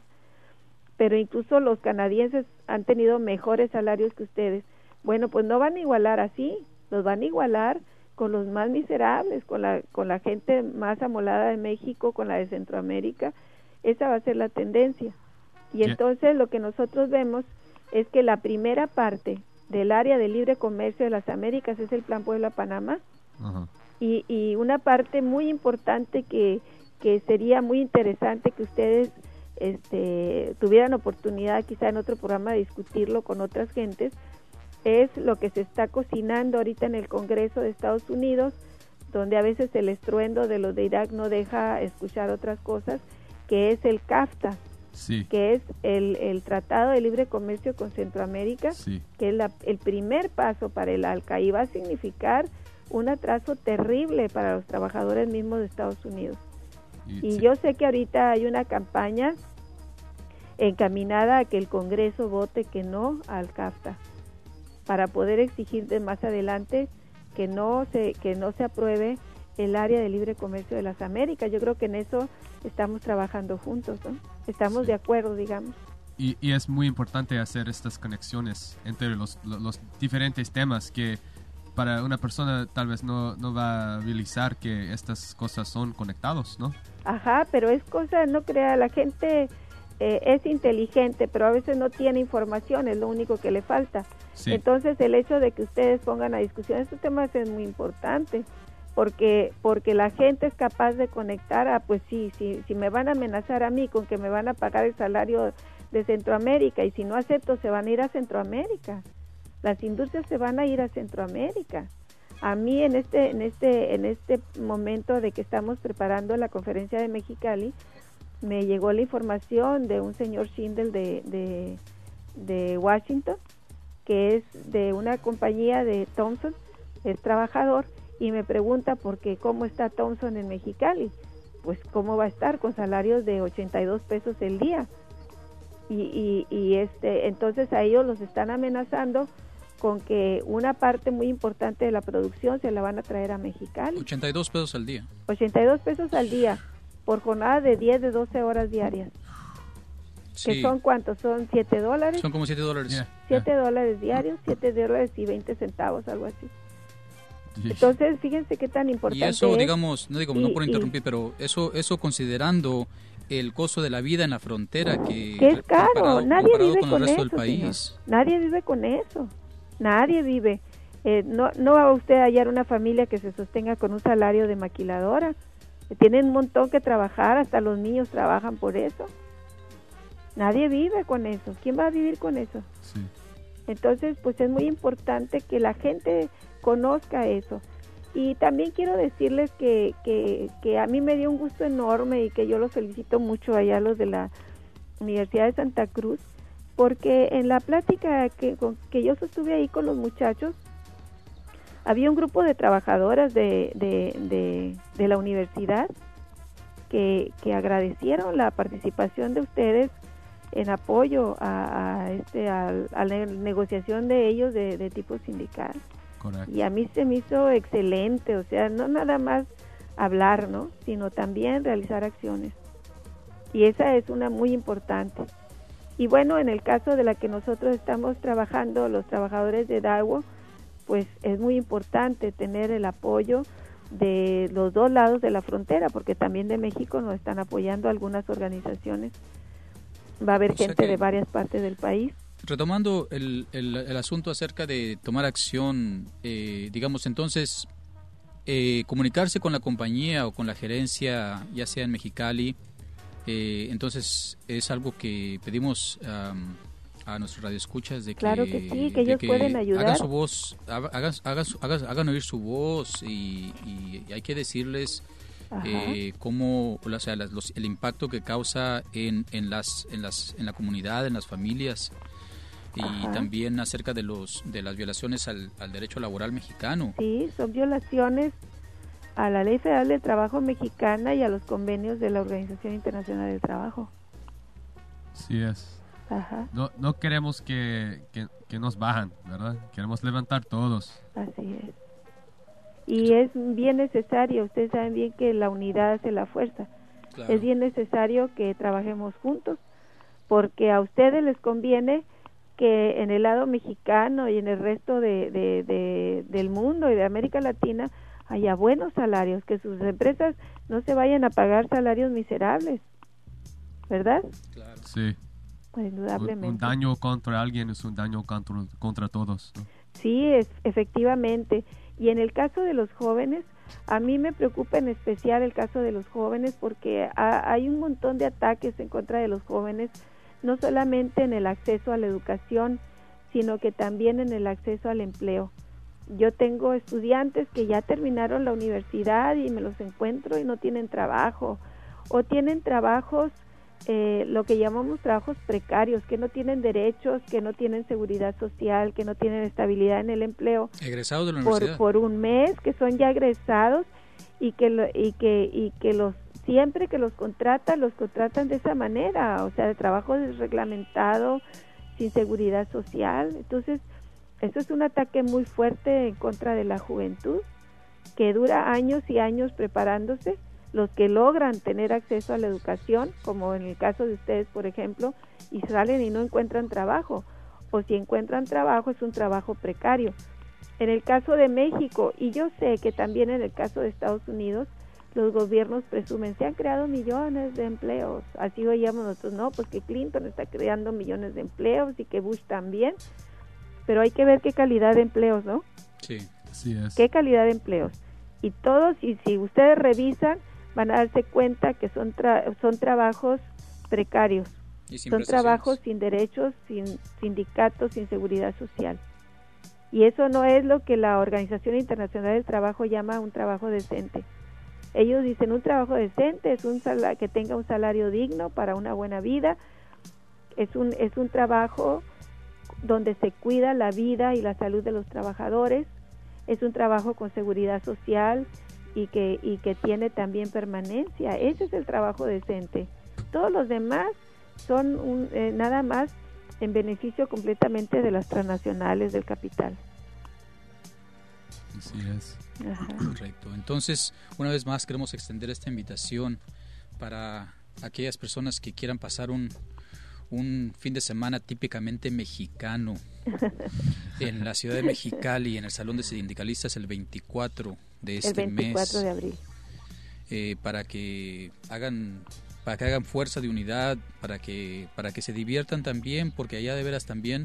pero incluso los canadienses han tenido mejores salarios que ustedes. Bueno, pues no van a igualar así, los van a igualar con los más miserables, con la gente más amolada de México, con la de Centroamérica. Esa va a ser la tendencia. Y entonces lo que nosotros vemos es que la primera parte del área de libre comercio de las Américas es el Plan Puebla-Panamá, y una parte muy importante que sería muy interesante que ustedes tuvieran oportunidad quizá en otro programa de discutirlo con otras gentes, es lo que se está cocinando ahorita en el Congreso de Estados Unidos, donde a veces el estruendo de los de Irak no deja escuchar otras cosas, que es el CAFTA, que es el Tratado de Libre Comercio con Centroamérica, que es el primer paso para el ALCA, y va a significar un atraso terrible para los trabajadores mismos de Estados Unidos. Y yo sé que ahorita hay una campaña encaminada a que el Congreso vote que no al CAFTA, para poder exigir de más adelante que no se apruebe el área de libre comercio de las Américas. Yo creo que en eso estamos trabajando juntos, ¿no? Estamos de acuerdo, digamos. Y es muy importante hacer estas conexiones entre los diferentes temas, que para una persona tal vez no va a realizar que estas cosas son conectados, ¿no? Ajá, pero es cosa, no crea, la gente es inteligente, pero a veces no tiene información, es lo único que le falta. Entonces el hecho de que ustedes pongan a discusión estos temas es muy importante, porque la gente es capaz de conectar pues si me van a amenazar a mí con que me van a pagar el salario de Centroamérica, y si no acepto se van a ir a Centroamérica, las industrias se van a ir a Centroamérica. A mí en este momento de que estamos preparando la conferencia de Mexicali, me llegó la información de un señor Schindel de Washington, que es de una compañía de Thompson, es trabajador, y me pregunta cómo está Thompson en Mexicali. Pues cómo va a estar con salarios de 82 pesos el día, y entonces a ellos los están amenazando con que una parte muy importante de la producción se la van a traer a Mexicali. 82 pesos al día. 82 pesos al día, por jornada de 10 de 12 horas diarias. Sí. ¿Que son cuántos? ¿Son $7? Son como $7. Yeah. $7 diarios, $7.20, algo así. Entonces, fíjense qué tan importante Y eso, es. digamos, no por interrumpir, pero eso considerando el costo de la vida en la frontera, que es caro, nadie vive con el con resto eso, del país. señor. Nadie vive con eso, nadie vive. No va usted a hallar una familia que se sostenga con un salario de maquiladora. Tienen un montón que trabajar, hasta los niños trabajan por eso. Nadie vive con eso. ¿Quién va a vivir con eso? Sí. Entonces, pues es muy importante que la gente conozca eso. Y también quiero decirles que a mí me dio un gusto enorme y que yo los felicito mucho allá los de la Universidad de Santa Cruz, porque en la plática que yo sostuve ahí con los muchachos, había un grupo de trabajadoras de la universidad que agradecieron la participación de ustedes en apoyo a la negociación de ellos de tipo sindical. Correcto. Y a mí se me hizo excelente, o sea, no nada más hablar, ¿no? Sino también realizar acciones. Y esa es una muy importante. Y bueno, en el caso de la que nosotros estamos trabajando, los trabajadores de DAWO, pues es muy importante tener el apoyo de los dos lados de la frontera, porque también de México nos están apoyando algunas organizaciones. Va a haber gente de varias partes del país. Retomando el asunto acerca de tomar acción, digamos, entonces, comunicarse con la compañía o con la gerencia, ya sea en Mexicali, entonces es algo que pedimos a nuestros radioescuchas de que, claro que sí, que ellos pueden ayudar. Hagan su voz, hagan oír su voz y hay que decirles cómo, o sea, el impacto que causa en la comunidad, en las familias. Y también acerca de las violaciones al derecho laboral mexicano. Sí, son violaciones a la Ley Federal del Trabajo mexicana y a los convenios de la Organización Internacional del Trabajo. Sí es. Ajá. No queremos que nos bajan, ¿verdad? Queremos levantar todos. Así es. Y es bien necesario, ustedes saben bien que la unidad hace la fuerza. Claro. Es bien necesario que trabajemos juntos, porque a ustedes les conviene que en el lado mexicano y en el resto del mundo y de América Latina haya buenos salarios, que sus empresas no se vayan a pagar salarios miserables, ¿verdad? Claro. Sí. Pues indudablemente. Un daño contra alguien es un daño contra todos, ¿no? Sí, efectivamente. Y en el caso de los jóvenes, a mí me preocupa en especial el caso de los jóvenes, porque hay un montón de ataques en contra de los jóvenes, no solamente en el acceso a la educación, sino que también en el acceso al empleo. Yo tengo estudiantes que ya terminaron la universidad y me los encuentro y no tienen trabajo, o tienen trabajos, lo que llamamos trabajos precarios, que no tienen derechos, que no tienen seguridad social, que no tienen estabilidad en el empleo. Egresados de la universidad. Por un mes, que son ya egresados y que los siempre que los contratan de esa manera, o sea, de trabajo desreglamentado, sin seguridad social. Entonces, eso es un ataque muy fuerte en contra de la juventud, que dura años y años preparándose. Los que logran tener acceso a la educación, como en el caso de ustedes, por ejemplo, y salen y no encuentran trabajo, o si encuentran trabajo, es un trabajo precario. En el caso de México, y yo sé que también en el caso de Estados Unidos, los gobiernos presumen, se han creado millones de empleos, así oíamos nosotros, no, pues que Clinton está creando millones de empleos y que Bush también, pero hay que ver qué calidad de empleos, ¿no? Sí, así es. ¿Qué calidad de empleos? Y todos, y si ustedes revisan, van a darse cuenta que son trabajos precarios, son trabajos sin derechos, sin sindicatos, sin seguridad social. Y eso no es lo que la Organización Internacional del Trabajo llama un trabajo decente. Ellos dicen un trabajo decente es que tenga un salario digno para una buena vida, es un trabajo donde se cuida la vida y la salud de los trabajadores, es un trabajo con seguridad social y que tiene también permanencia. Ese es el trabajo decente. Todos los demás son nada más en beneficio completamente de las transnacionales del capital. Así es. Ajá. Correcto. Entonces, una vez más queremos extender esta invitación para aquellas personas que quieran pasar un un fin de semana típicamente mexicano en la ciudad de Mexicali, en el Salón de Sindicalistas, el 24 de este mes. El 24 de abril. Para que hagan fuerza de unidad, para que se diviertan también, porque allá de veras también,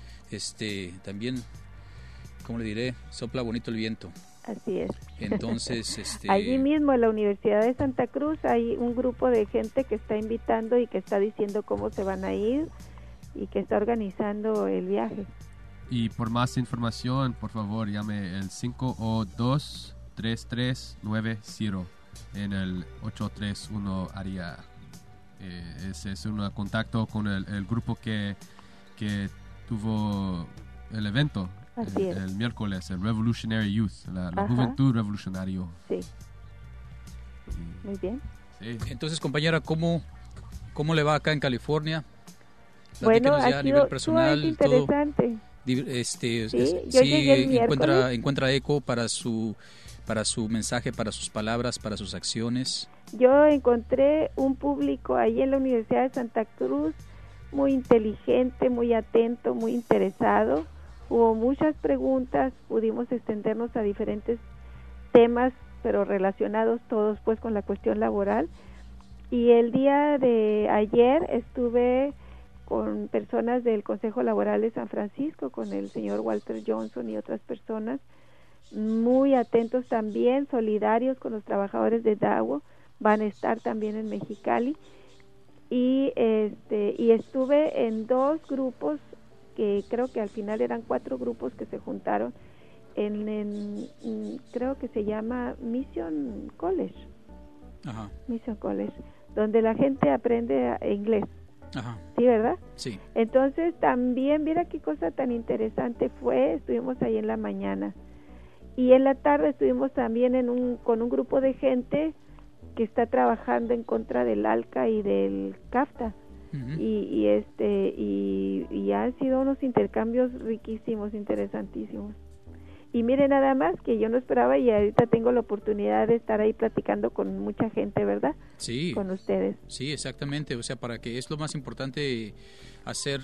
¿cómo le diré? Sopla bonito el viento. Así es. Entonces, allí mismo en la Universidad de Santa Cruz hay un grupo de gente que está invitando y que está diciendo cómo se van a ir y que está organizando el viaje. Y por más información, por favor, llame el 502-3390 en el 831 área. Ese es un contacto con el grupo que tuvo el evento. El miércoles, el Revolutionary Youth, la Juventud Revolucionario. Sí. Muy bien. Sí. Entonces, compañera, ¿cómo le va acá en California? Bueno, ya a nivel personal, interesante. Encuentra eco para su mensaje, para sus palabras, para sus acciones. Yo encontré un público ahí en la Universidad de Santa Cruz muy inteligente, muy atento, muy interesado. Hubo muchas preguntas, pudimos extendernos a diferentes temas, pero relacionados todos pues con la cuestión laboral. Y el día de ayer estuve con personas del Consejo Laboral de San Francisco, con el señor Walter Johnson y otras personas, muy atentos también, solidarios con los trabajadores de DAWO, van a estar también en Mexicali. Y estuve en 2 grupos, que creo que al final eran 4 grupos que se juntaron creo que se llama Mission College. Ajá. Mission College, donde la gente aprende inglés. Ajá. ¿Sí, verdad? Sí. Entonces también, mira qué cosa tan interesante fue, estuvimos ahí en la mañana y en la tarde estuvimos también con un grupo de gente que está trabajando en contra del ALCA y del CAFTA. Uh-huh. y han sido unos intercambios riquísimos, interesantísimos. Y mire nada más que yo no esperaba y ahorita tengo la oportunidad de estar ahí platicando con mucha gente, ¿verdad? Sí. Con ustedes. Sí, exactamente. O sea, para que es lo más importante hacer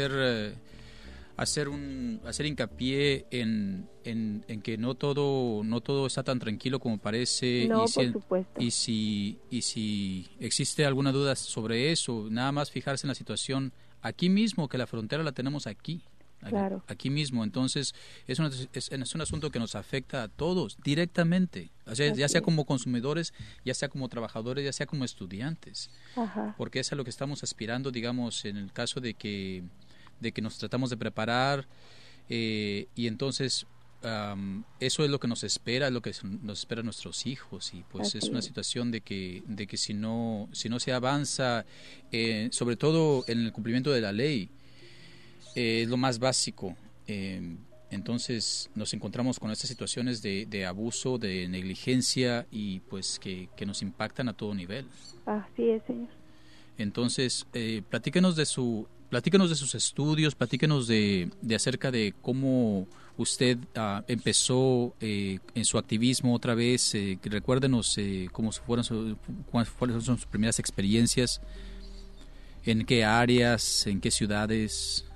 hincapié en que no todo está tan tranquilo como parece. No, por supuesto. Y si existe alguna duda sobre eso, nada más fijarse en la situación aquí mismo, que la frontera la tenemos aquí. Claro. Aquí mismo. Entonces es un asunto que nos afecta a todos directamente, o sea, ya sea como consumidores, ya sea como trabajadores, ya sea como estudiantes. Ajá. Porque es a lo que estamos aspirando, digamos, en el caso de que nos tratamos de preparar, y entonces eso es lo que nos espera, es lo que nos espera a nuestros hijos, y pues es una situación de que si no se avanza, sobre todo en el cumplimiento de la ley, es lo más básico. Entonces nos encontramos con estas situaciones de abuso, de negligencia, y pues que nos impactan a todo nivel. Así es, señor. Entonces, platíquenos de sus estudios, platíquenos de acerca de cómo usted empezó en su activismo otra vez. Recuérdenos cuáles fueron sus primeras experiencias, en qué áreas, en qué ciudades.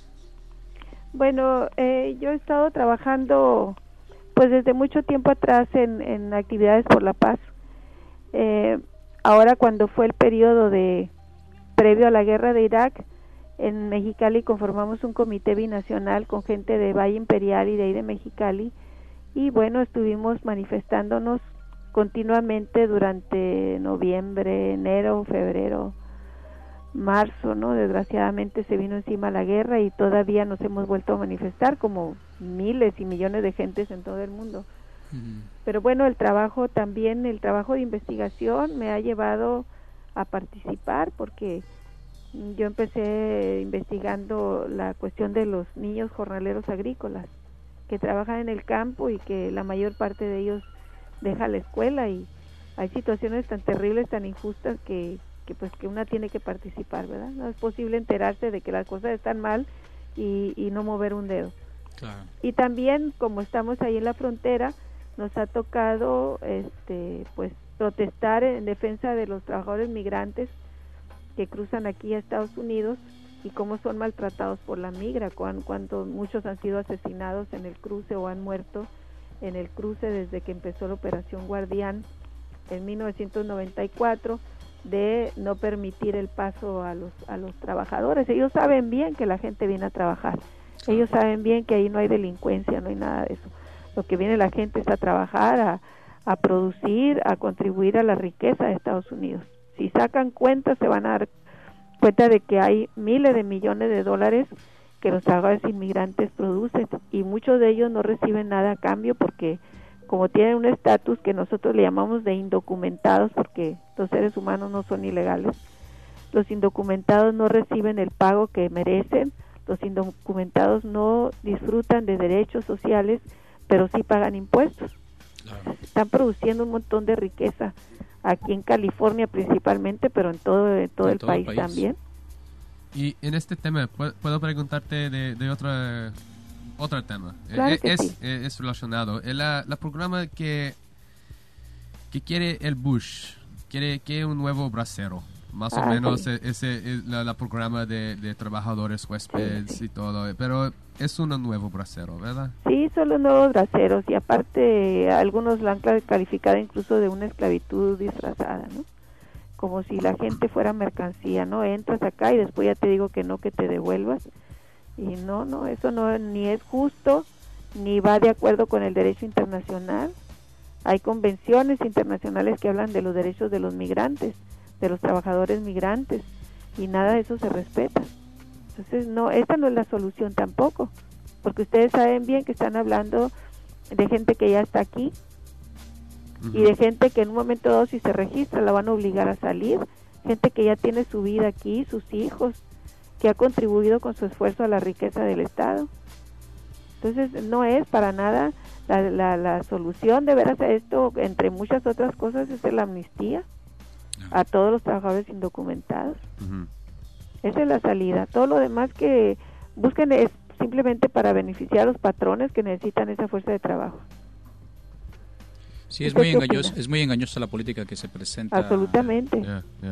Bueno, yo he estado trabajando pues desde mucho tiempo atrás en actividades por la paz. Ahora, cuando fue el periodo previo a la guerra de Irak, en Mexicali conformamos un comité binacional con gente de Valle Imperial y de ahí de Mexicali, y bueno, estuvimos manifestándonos continuamente durante noviembre, enero, febrero, marzo, ¿no? Desgraciadamente se vino encima la guerra y todavía nos hemos vuelto a manifestar como miles y millones de gentes en todo el mundo. Uh-huh. Pero bueno, el trabajo de investigación me ha llevado a participar, porque yo empecé investigando la cuestión de los niños jornaleros agrícolas que trabajan en el campo y que la mayor parte de ellos deja la escuela, y hay situaciones tan terribles, tan injustas que una tiene que participar, ¿verdad? No es posible enterarse de que las cosas están mal y no mover un dedo. Claro. Y también, como estamos ahí en la frontera, nos ha tocado pues protestar en defensa de los trabajadores migrantes que cruzan aquí a Estados Unidos y cómo son maltratados por la migra, cuando muchos han sido asesinados en el cruce o han muerto en el cruce desde que empezó la Operación Guardián en 1994, de no permitir el paso a los trabajadores. Ellos saben bien que la gente viene a trabajar, ellos saben bien que ahí no hay delincuencia, no hay nada de eso. Lo que viene la gente es a trabajar, a producir, a contribuir a la riqueza de Estados Unidos. Si sacan cuentas se van a dar cuenta de que hay miles de millones de dólares que los trabajadores inmigrantes producen, y muchos de ellos no reciben nada a cambio, porque como tienen un estatus que nosotros le llamamos de indocumentados, porque los seres humanos no son ilegales, los indocumentados no reciben el pago que merecen, los indocumentados no disfrutan de derechos sociales, pero sí pagan impuestos. Claro. Están produciendo un montón de riqueza aquí en California principalmente, pero en todo el país también. Y en este tema, ¿puedo preguntarte de otro tema? Claro que es relacionado. La programa que quiere el Bush, quiere un nuevo bracero. Más o menos sí. Ese es la programa de trabajadores huéspedes y todo. Pero es un nuevo bracero, ¿verdad? Sí, son los nuevos braceros. Y aparte, algunos lo han calificado incluso de una esclavitud disfrazada, ¿no? Como si la gente fuera mercancía, ¿no? Entras acá y después ya te digo que no, que te devuelvas. Y no, eso no ni es justo, ni va de acuerdo con el derecho internacional. Hay convenciones internacionales que hablan de los derechos de los migrantes, de los trabajadores migrantes, y nada de eso se respeta. Entonces, no, esta no es la solución tampoco, porque ustedes saben bien que están hablando de gente que ya está aquí, y de gente que en un momento dado, si se registra, la van a obligar a salir, gente que ya tiene su vida aquí, sus hijos, que ha contribuido con su esfuerzo a la riqueza del Estado. Entonces, no es para nada la solución. De veras, esto, entre muchas otras cosas, es la amnistía a todos los trabajadores indocumentados. Esa es la salida. Todo lo demás que busquen es simplemente para beneficiar a los patrones que necesitan esa fuerza de trabajo. Sí, es muy engañosa la política que se presenta. Absolutamente.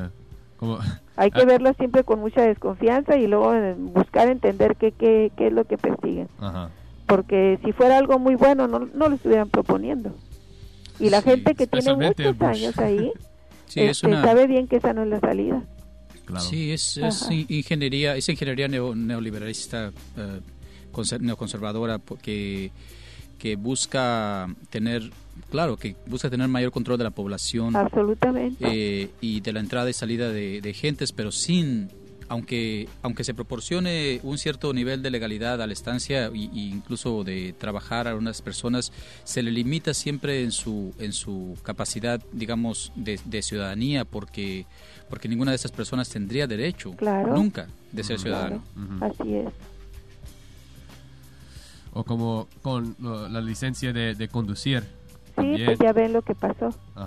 Hay que verla siempre con mucha desconfianza y luego buscar entender qué es lo que persiguen. Porque si fuera algo muy bueno, no lo estuvieran proponiendo. Y la gente que tiene muchos años ahí sabe bien que esa no es la salida. Claro. Sí, es ingeniería neoliberalista, neoconservadora, que busca tener mayor control de la población. Absolutamente. Y de la entrada y salida de gentes, pero aunque se proporcione un cierto nivel de legalidad a la estancia e incluso de trabajar a unas personas, se le limita siempre en su capacidad, digamos, de ciudadanía, porque ninguna de esas personas tendría derecho nunca de ser ciudadano. Así es. O como con la licencia de conducir. Sí, también. Pues ya ven lo que pasó.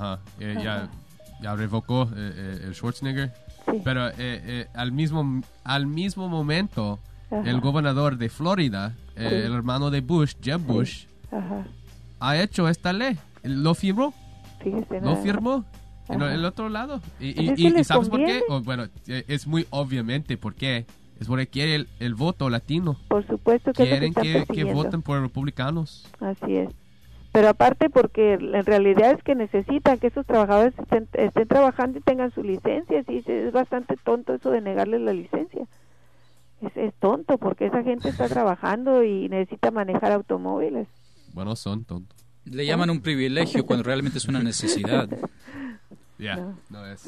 Ya revocó el Schwarzenegger. Sí. Pero al mismo momento, el gobernador de Florida, el hermano de Bush, Jeb Bush, ha hecho esta ley. ¿Lo firmó? Fíjese, ¿Lo firmó? En el otro lado. ¿Y sabes por qué? Bueno, es muy obviamente por qué. Es porque quiere el voto latino. Por supuesto que quieren que voten por republicanos. Así es. Pero aparte porque en realidad es que necesitan que esos trabajadores estén trabajando y tengan su licencia. Sí, es bastante tonto eso de negarles la licencia. Es tonto porque esa gente está trabajando y necesita manejar automóviles. Bueno, son tontos. Le llaman un privilegio cuando realmente es una necesidad. No es.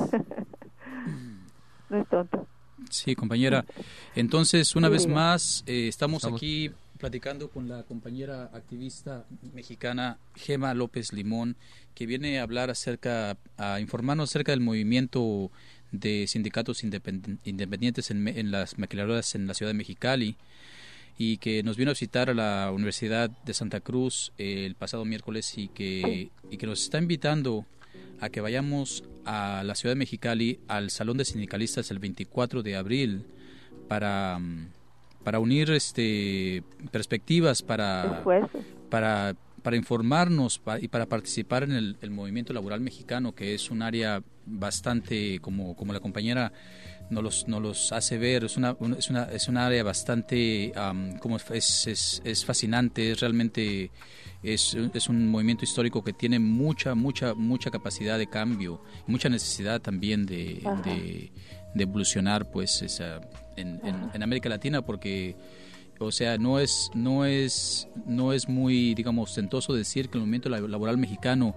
No es tonto. Sí, compañera. Entonces, una vez más, estamos aquí platicando con la compañera activista mexicana Gema López Limón, que viene a hablar a informarnos acerca del movimiento de sindicatos independientes en las maquiladoras en la ciudad de Mexicali, y que nos vino a visitar a la Universidad de Santa Cruz el pasado miércoles y que nos está invitando a que vayamos a la ciudad de Mexicali al Salón de Sindicalistas el 24 de abril para unir perspectivas, para informarnos y para participar en el movimiento laboral mexicano, que es un área bastante, como la compañera nos los hace ver. Es un área bastante como es fascinante. Es realmente es un movimiento histórico que tiene mucha capacidad de cambio, mucha necesidad también de evolucionar, pues en América Latina, porque o sea, no es muy, digamos, ostentoso decir que el movimiento laboral mexicano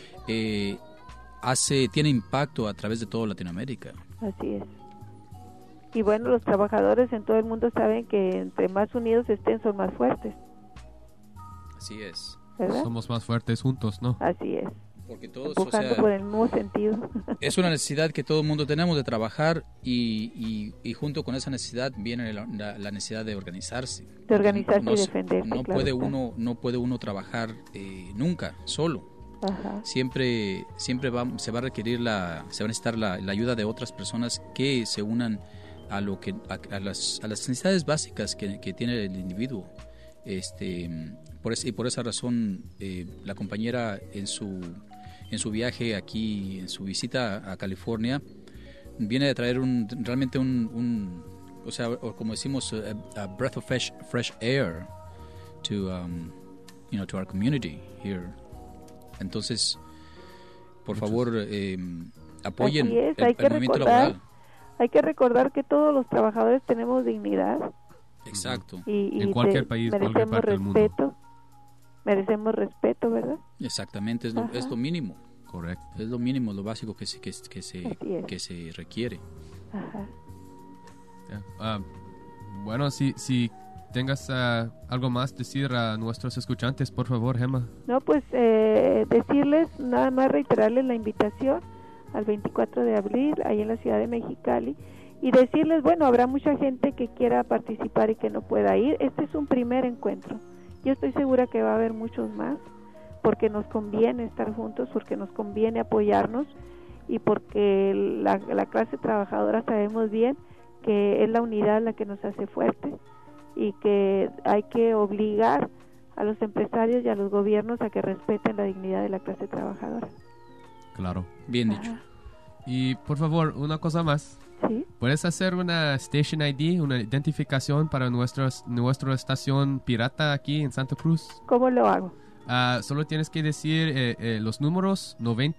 tiene impacto a través de toda Latinoamérica. Así es. Y bueno, los trabajadores en todo el mundo saben que entre más unidos estén, son más fuertes. Así es. ¿Verdad? Somos más fuertes juntos, ¿no? Así es. Porque todos, empujando por el mismo sentido. Es una necesidad que todo el mundo tenemos de trabajar y junto con esa necesidad viene la necesidad de organizarse. De organizarse y defenderse. No puede uno trabajar nunca solo. Ajá. Siempre se va a requerir se va a necesitar la ayuda de otras personas que se unan a las necesidades básicas que tiene el individuo. Por esa razón la compañera en su viaje aquí, en su visita a California, viene a traer realmente o sea, como decimos, a breath of fresh air to our community here. Entonces, por favor, apoyen el movimiento laboral. Hay que recordar que todos los trabajadores tenemos dignidad. Exacto. Y en cualquier país, cualquier parte del mundo. Merecemos respeto, ¿verdad? Exactamente, es lo mínimo. Correcto. Es lo mínimo, lo básico que se requiere. Ajá. Yeah. Bueno, si tengas algo más decir a nuestros escuchantes, por favor, Gemma. No, pues decirles, nada más reiterarles la invitación al 24 de abril, ahí en la ciudad de Mexicali, y decirles, bueno, habrá mucha gente que quiera participar y que no pueda ir. Este es un primer encuentro. Yo estoy segura que va a haber muchos más, porque nos conviene estar juntos, porque nos conviene apoyarnos y porque la clase trabajadora sabemos bien que es la unidad la que nos hace fuertes y que hay que obligar a los empresarios y a los gobiernos a que respeten la dignidad de la clase trabajadora. Claro. Bien dicho. Y por favor, una cosa más. ¿Sí? ¿Puedes hacer una Station ID, una identificación para nuestra estación pirata aquí en Santa Cruz? ¿Cómo lo hago? Solo tienes que decir los números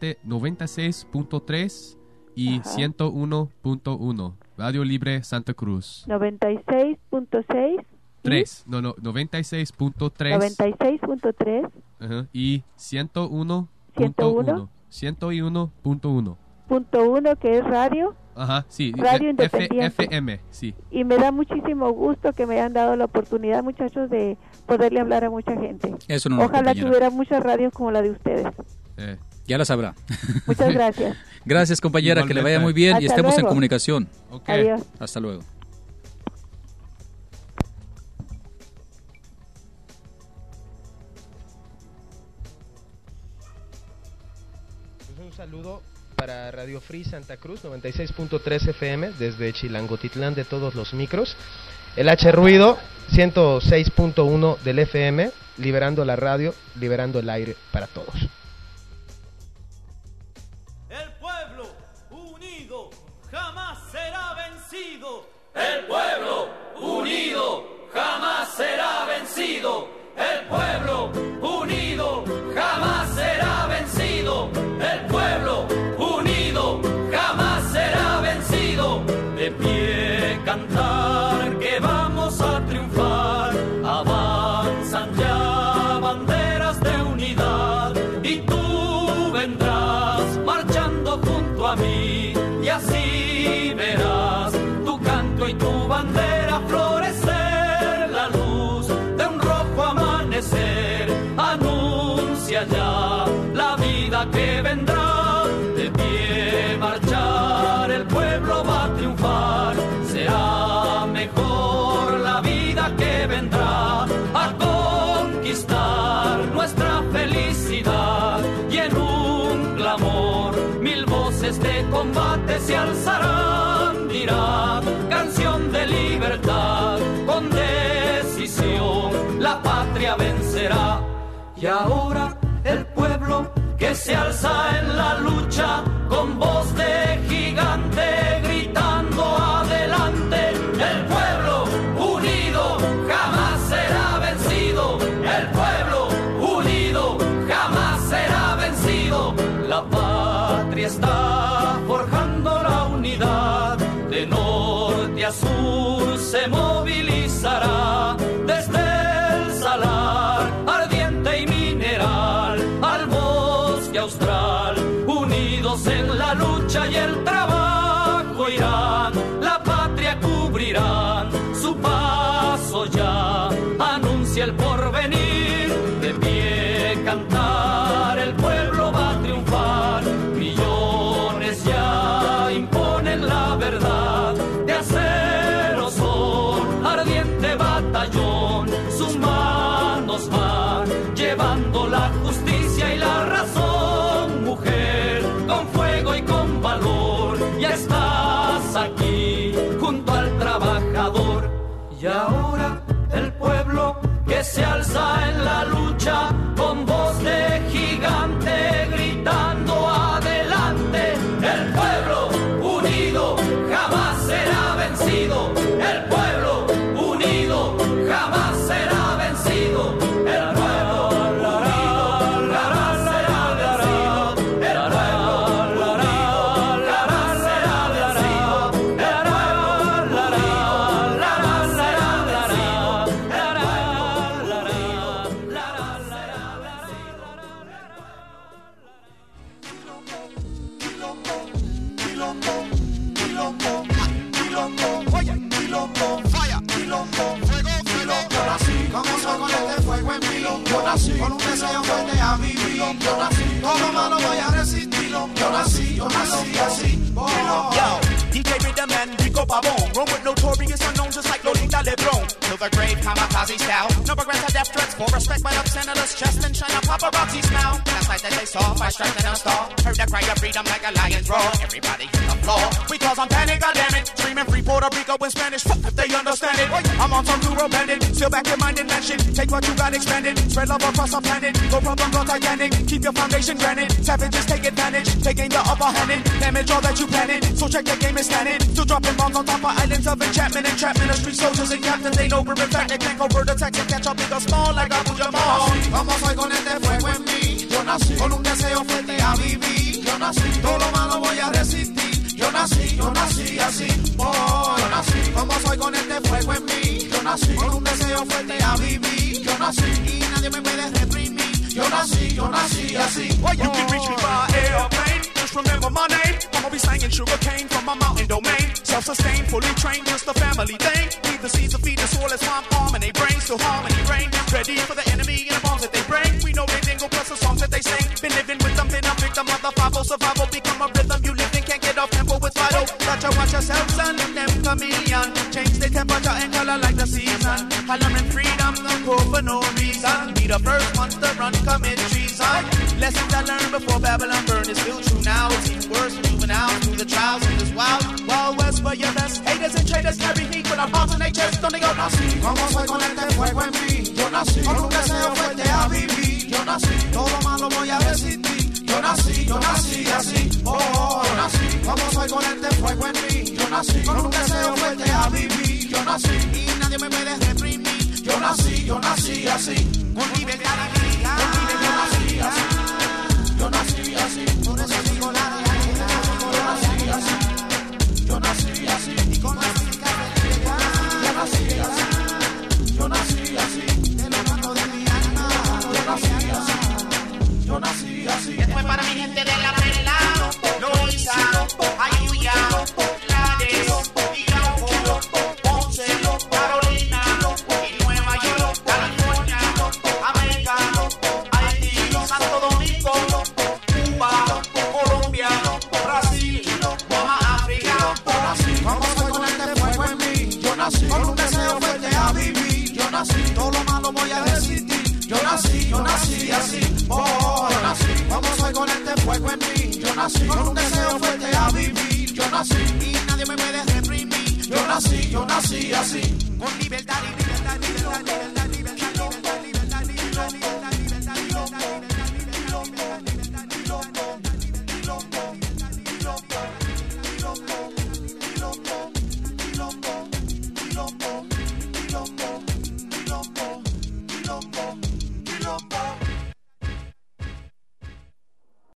96.3 y 101.1. Radio Libre Santa Cruz. 96.6. 3. No, 96.3. 96.3. Y 101.1. 101.1. Punto 1, que es radio. Ajá, sí. Radio Independiente. FM, sí. Y me da muchísimo gusto que me hayan dado la oportunidad, muchachos, de poderle hablar a mucha gente. Eso no. Ojalá tuviera muchas radios como la de ustedes. Ya la sabrá. Muchas gracias. Gracias, compañera. Igualmente. Que le vaya muy bien. Hasta y estemos luego. En comunicación. Okay. Adiós. Hasta luego. Un saludo para Radio Free Santa Cruz 96.3 FM desde Chilangotitlán de todos los micros. El H Ruido 106.1 del FM, liberando la radio, liberando el aire para todos. El pueblo unido jamás será vencido. El pueblo unido jamás será vencido. El pueblo unido jamás será vencido. El pueblo unido jamás será vencido. De pie cantar que vamos a triunfar. Avanzan ya banderas de unidad y tú vendrás marchando junto a mí y así verás tu canto y tu bandera florecer. La luz de un rojo amanecer anuncia ya la vida que vendrá. De pie marchar, el pueblo va a triunfar. Será mejor la vida que vendrá a conquistar nuestra felicidad. Y en un clamor, mil voces de combate se alzarán. Dirán canción de libertad, con decisión la patria vencerá. Y ahora el pueblo que se alza en la lucha con voz de gigante gritando hacia el porvenir. De pie cantar, el pueblo va a triunfar. Millones ya imponen la verdad. De acero son, ardiente batallón. Sus manos van llevando la justicia y la razón. Mujer, con fuego y con valor, ya estás aquí junto al trabajador. Y ahora el pueblo que se alza en la lucha con voz de gigante gritando adelante. El pueblo unido jamás será vencido. El pueblo unido jamás será vencido. El pueblo unido jamás será vencido. El pueblo unido jamás será vencido. El pueblo unido jamás será vencido. Como soy con este fuego en mí, yo nací con un deseo fuerte a vivir. Yo nací, todo malo voy a resistir. Yo nací así. Yo, DJ Rhythm and Rico Pavon, roam with notorious unknown just like Lolita Lebron. Till the grave kamikaze style, no regrets or death threats. For respect right up Senator's chest and shine a paparazzi smile. Last night that they saw, I struck and star. Heard the cry of freedom like a lion's roar. Everybody hit the floor. We cause I'm panic, goddammit. Screaming free Puerto Rico in Spanish. Fuck if they understand it. I'm on some Duro bandit. Still back in mind and mention. Take what you got expanded. Spread love across our planet. No problem, go Titanic. Keep your foundation granted. Savages take advantage. Taking the upper hand and damage all that you planted. So check the game is standing. Still dropping bombs on top of islands of enchantment. Entrapment of street soldiers and captains. Ain't over in fact. They can't go bird attack and catch up big or small like a Jamal. Como soy con este fuego en mí. Yo nací con un deseo fuerte a vivir. Yo nací, todo lo malo voy a resistir. Yo nací así. Oh, yo nací. Como soy con este fuego en mí. Yo nací con un deseo fuerte a vivir. Yo nací y nadie me puede reprimir. Yo nací así. You can reach me by airplane. Just remember my name. I'ma be slanging sugar cane from my mountain domain. Self-sustained, fully trained, just a family thing. Feed the seeds to feed the soil as my arm and they brain. Still harmony reign. Ready for the enemy and the bombs that they bring. We know they dingle plus the songs that they sing. Been living with them, been a victim of the 5-0 survival. Become a rhythm you live in, can't get off tempo with vital. Gotcha, watch yourself, son, and them chameleon. Change the temperature and color like the season. Hollering freedom, no call for no reason. Be the first ones to run, commit treason. Lessons I learned before Babylon burned is still true now. It's even worse, moving out through the trials in this wild west for your best. Haters and traitors carry heat with our hearts in their chest. Don't they go nací? Como soy con este fuego en mí. Yo nací con un deseo fuerte a vivir. Yo nací, todo lo malo voy a resistir. Yo nací así. Oh, yo nací. Como soy con este fuego en mí. Yo nací con un deseo fuerte a vivir. Yo nací y nadie me puede reprimir. Yo nací así. Con libertad y dignidad. Yo nací así. Yo nací así. Por eso digo la realidad. Yo nací así. Yo nací así. Y con la felicidad. Yo nací así. Yo nací así. De lo mando de mi alma. Yo nací así. Yo nací así. Esto es para mi gente de la Perla, Loiza, Ayuya, Lades, Irapuato, Ponce, Carolina, y Nueva York, California, América, Haití, Santo Domingo, Cuba, Colombia, Brasil, Baja África. Como soy con este fuego en mí. Yo nací con un deseo fuerte a vivir. Yo nací, todo lo malo voy a resistir. Yo nací así. Oh, yo nací. Como soy con este fuego en mí. Yo nací con un deseo fuerte a vivir. Yo nací y nadie me puede reprimir. Yo nací así. Con libertad y libertad.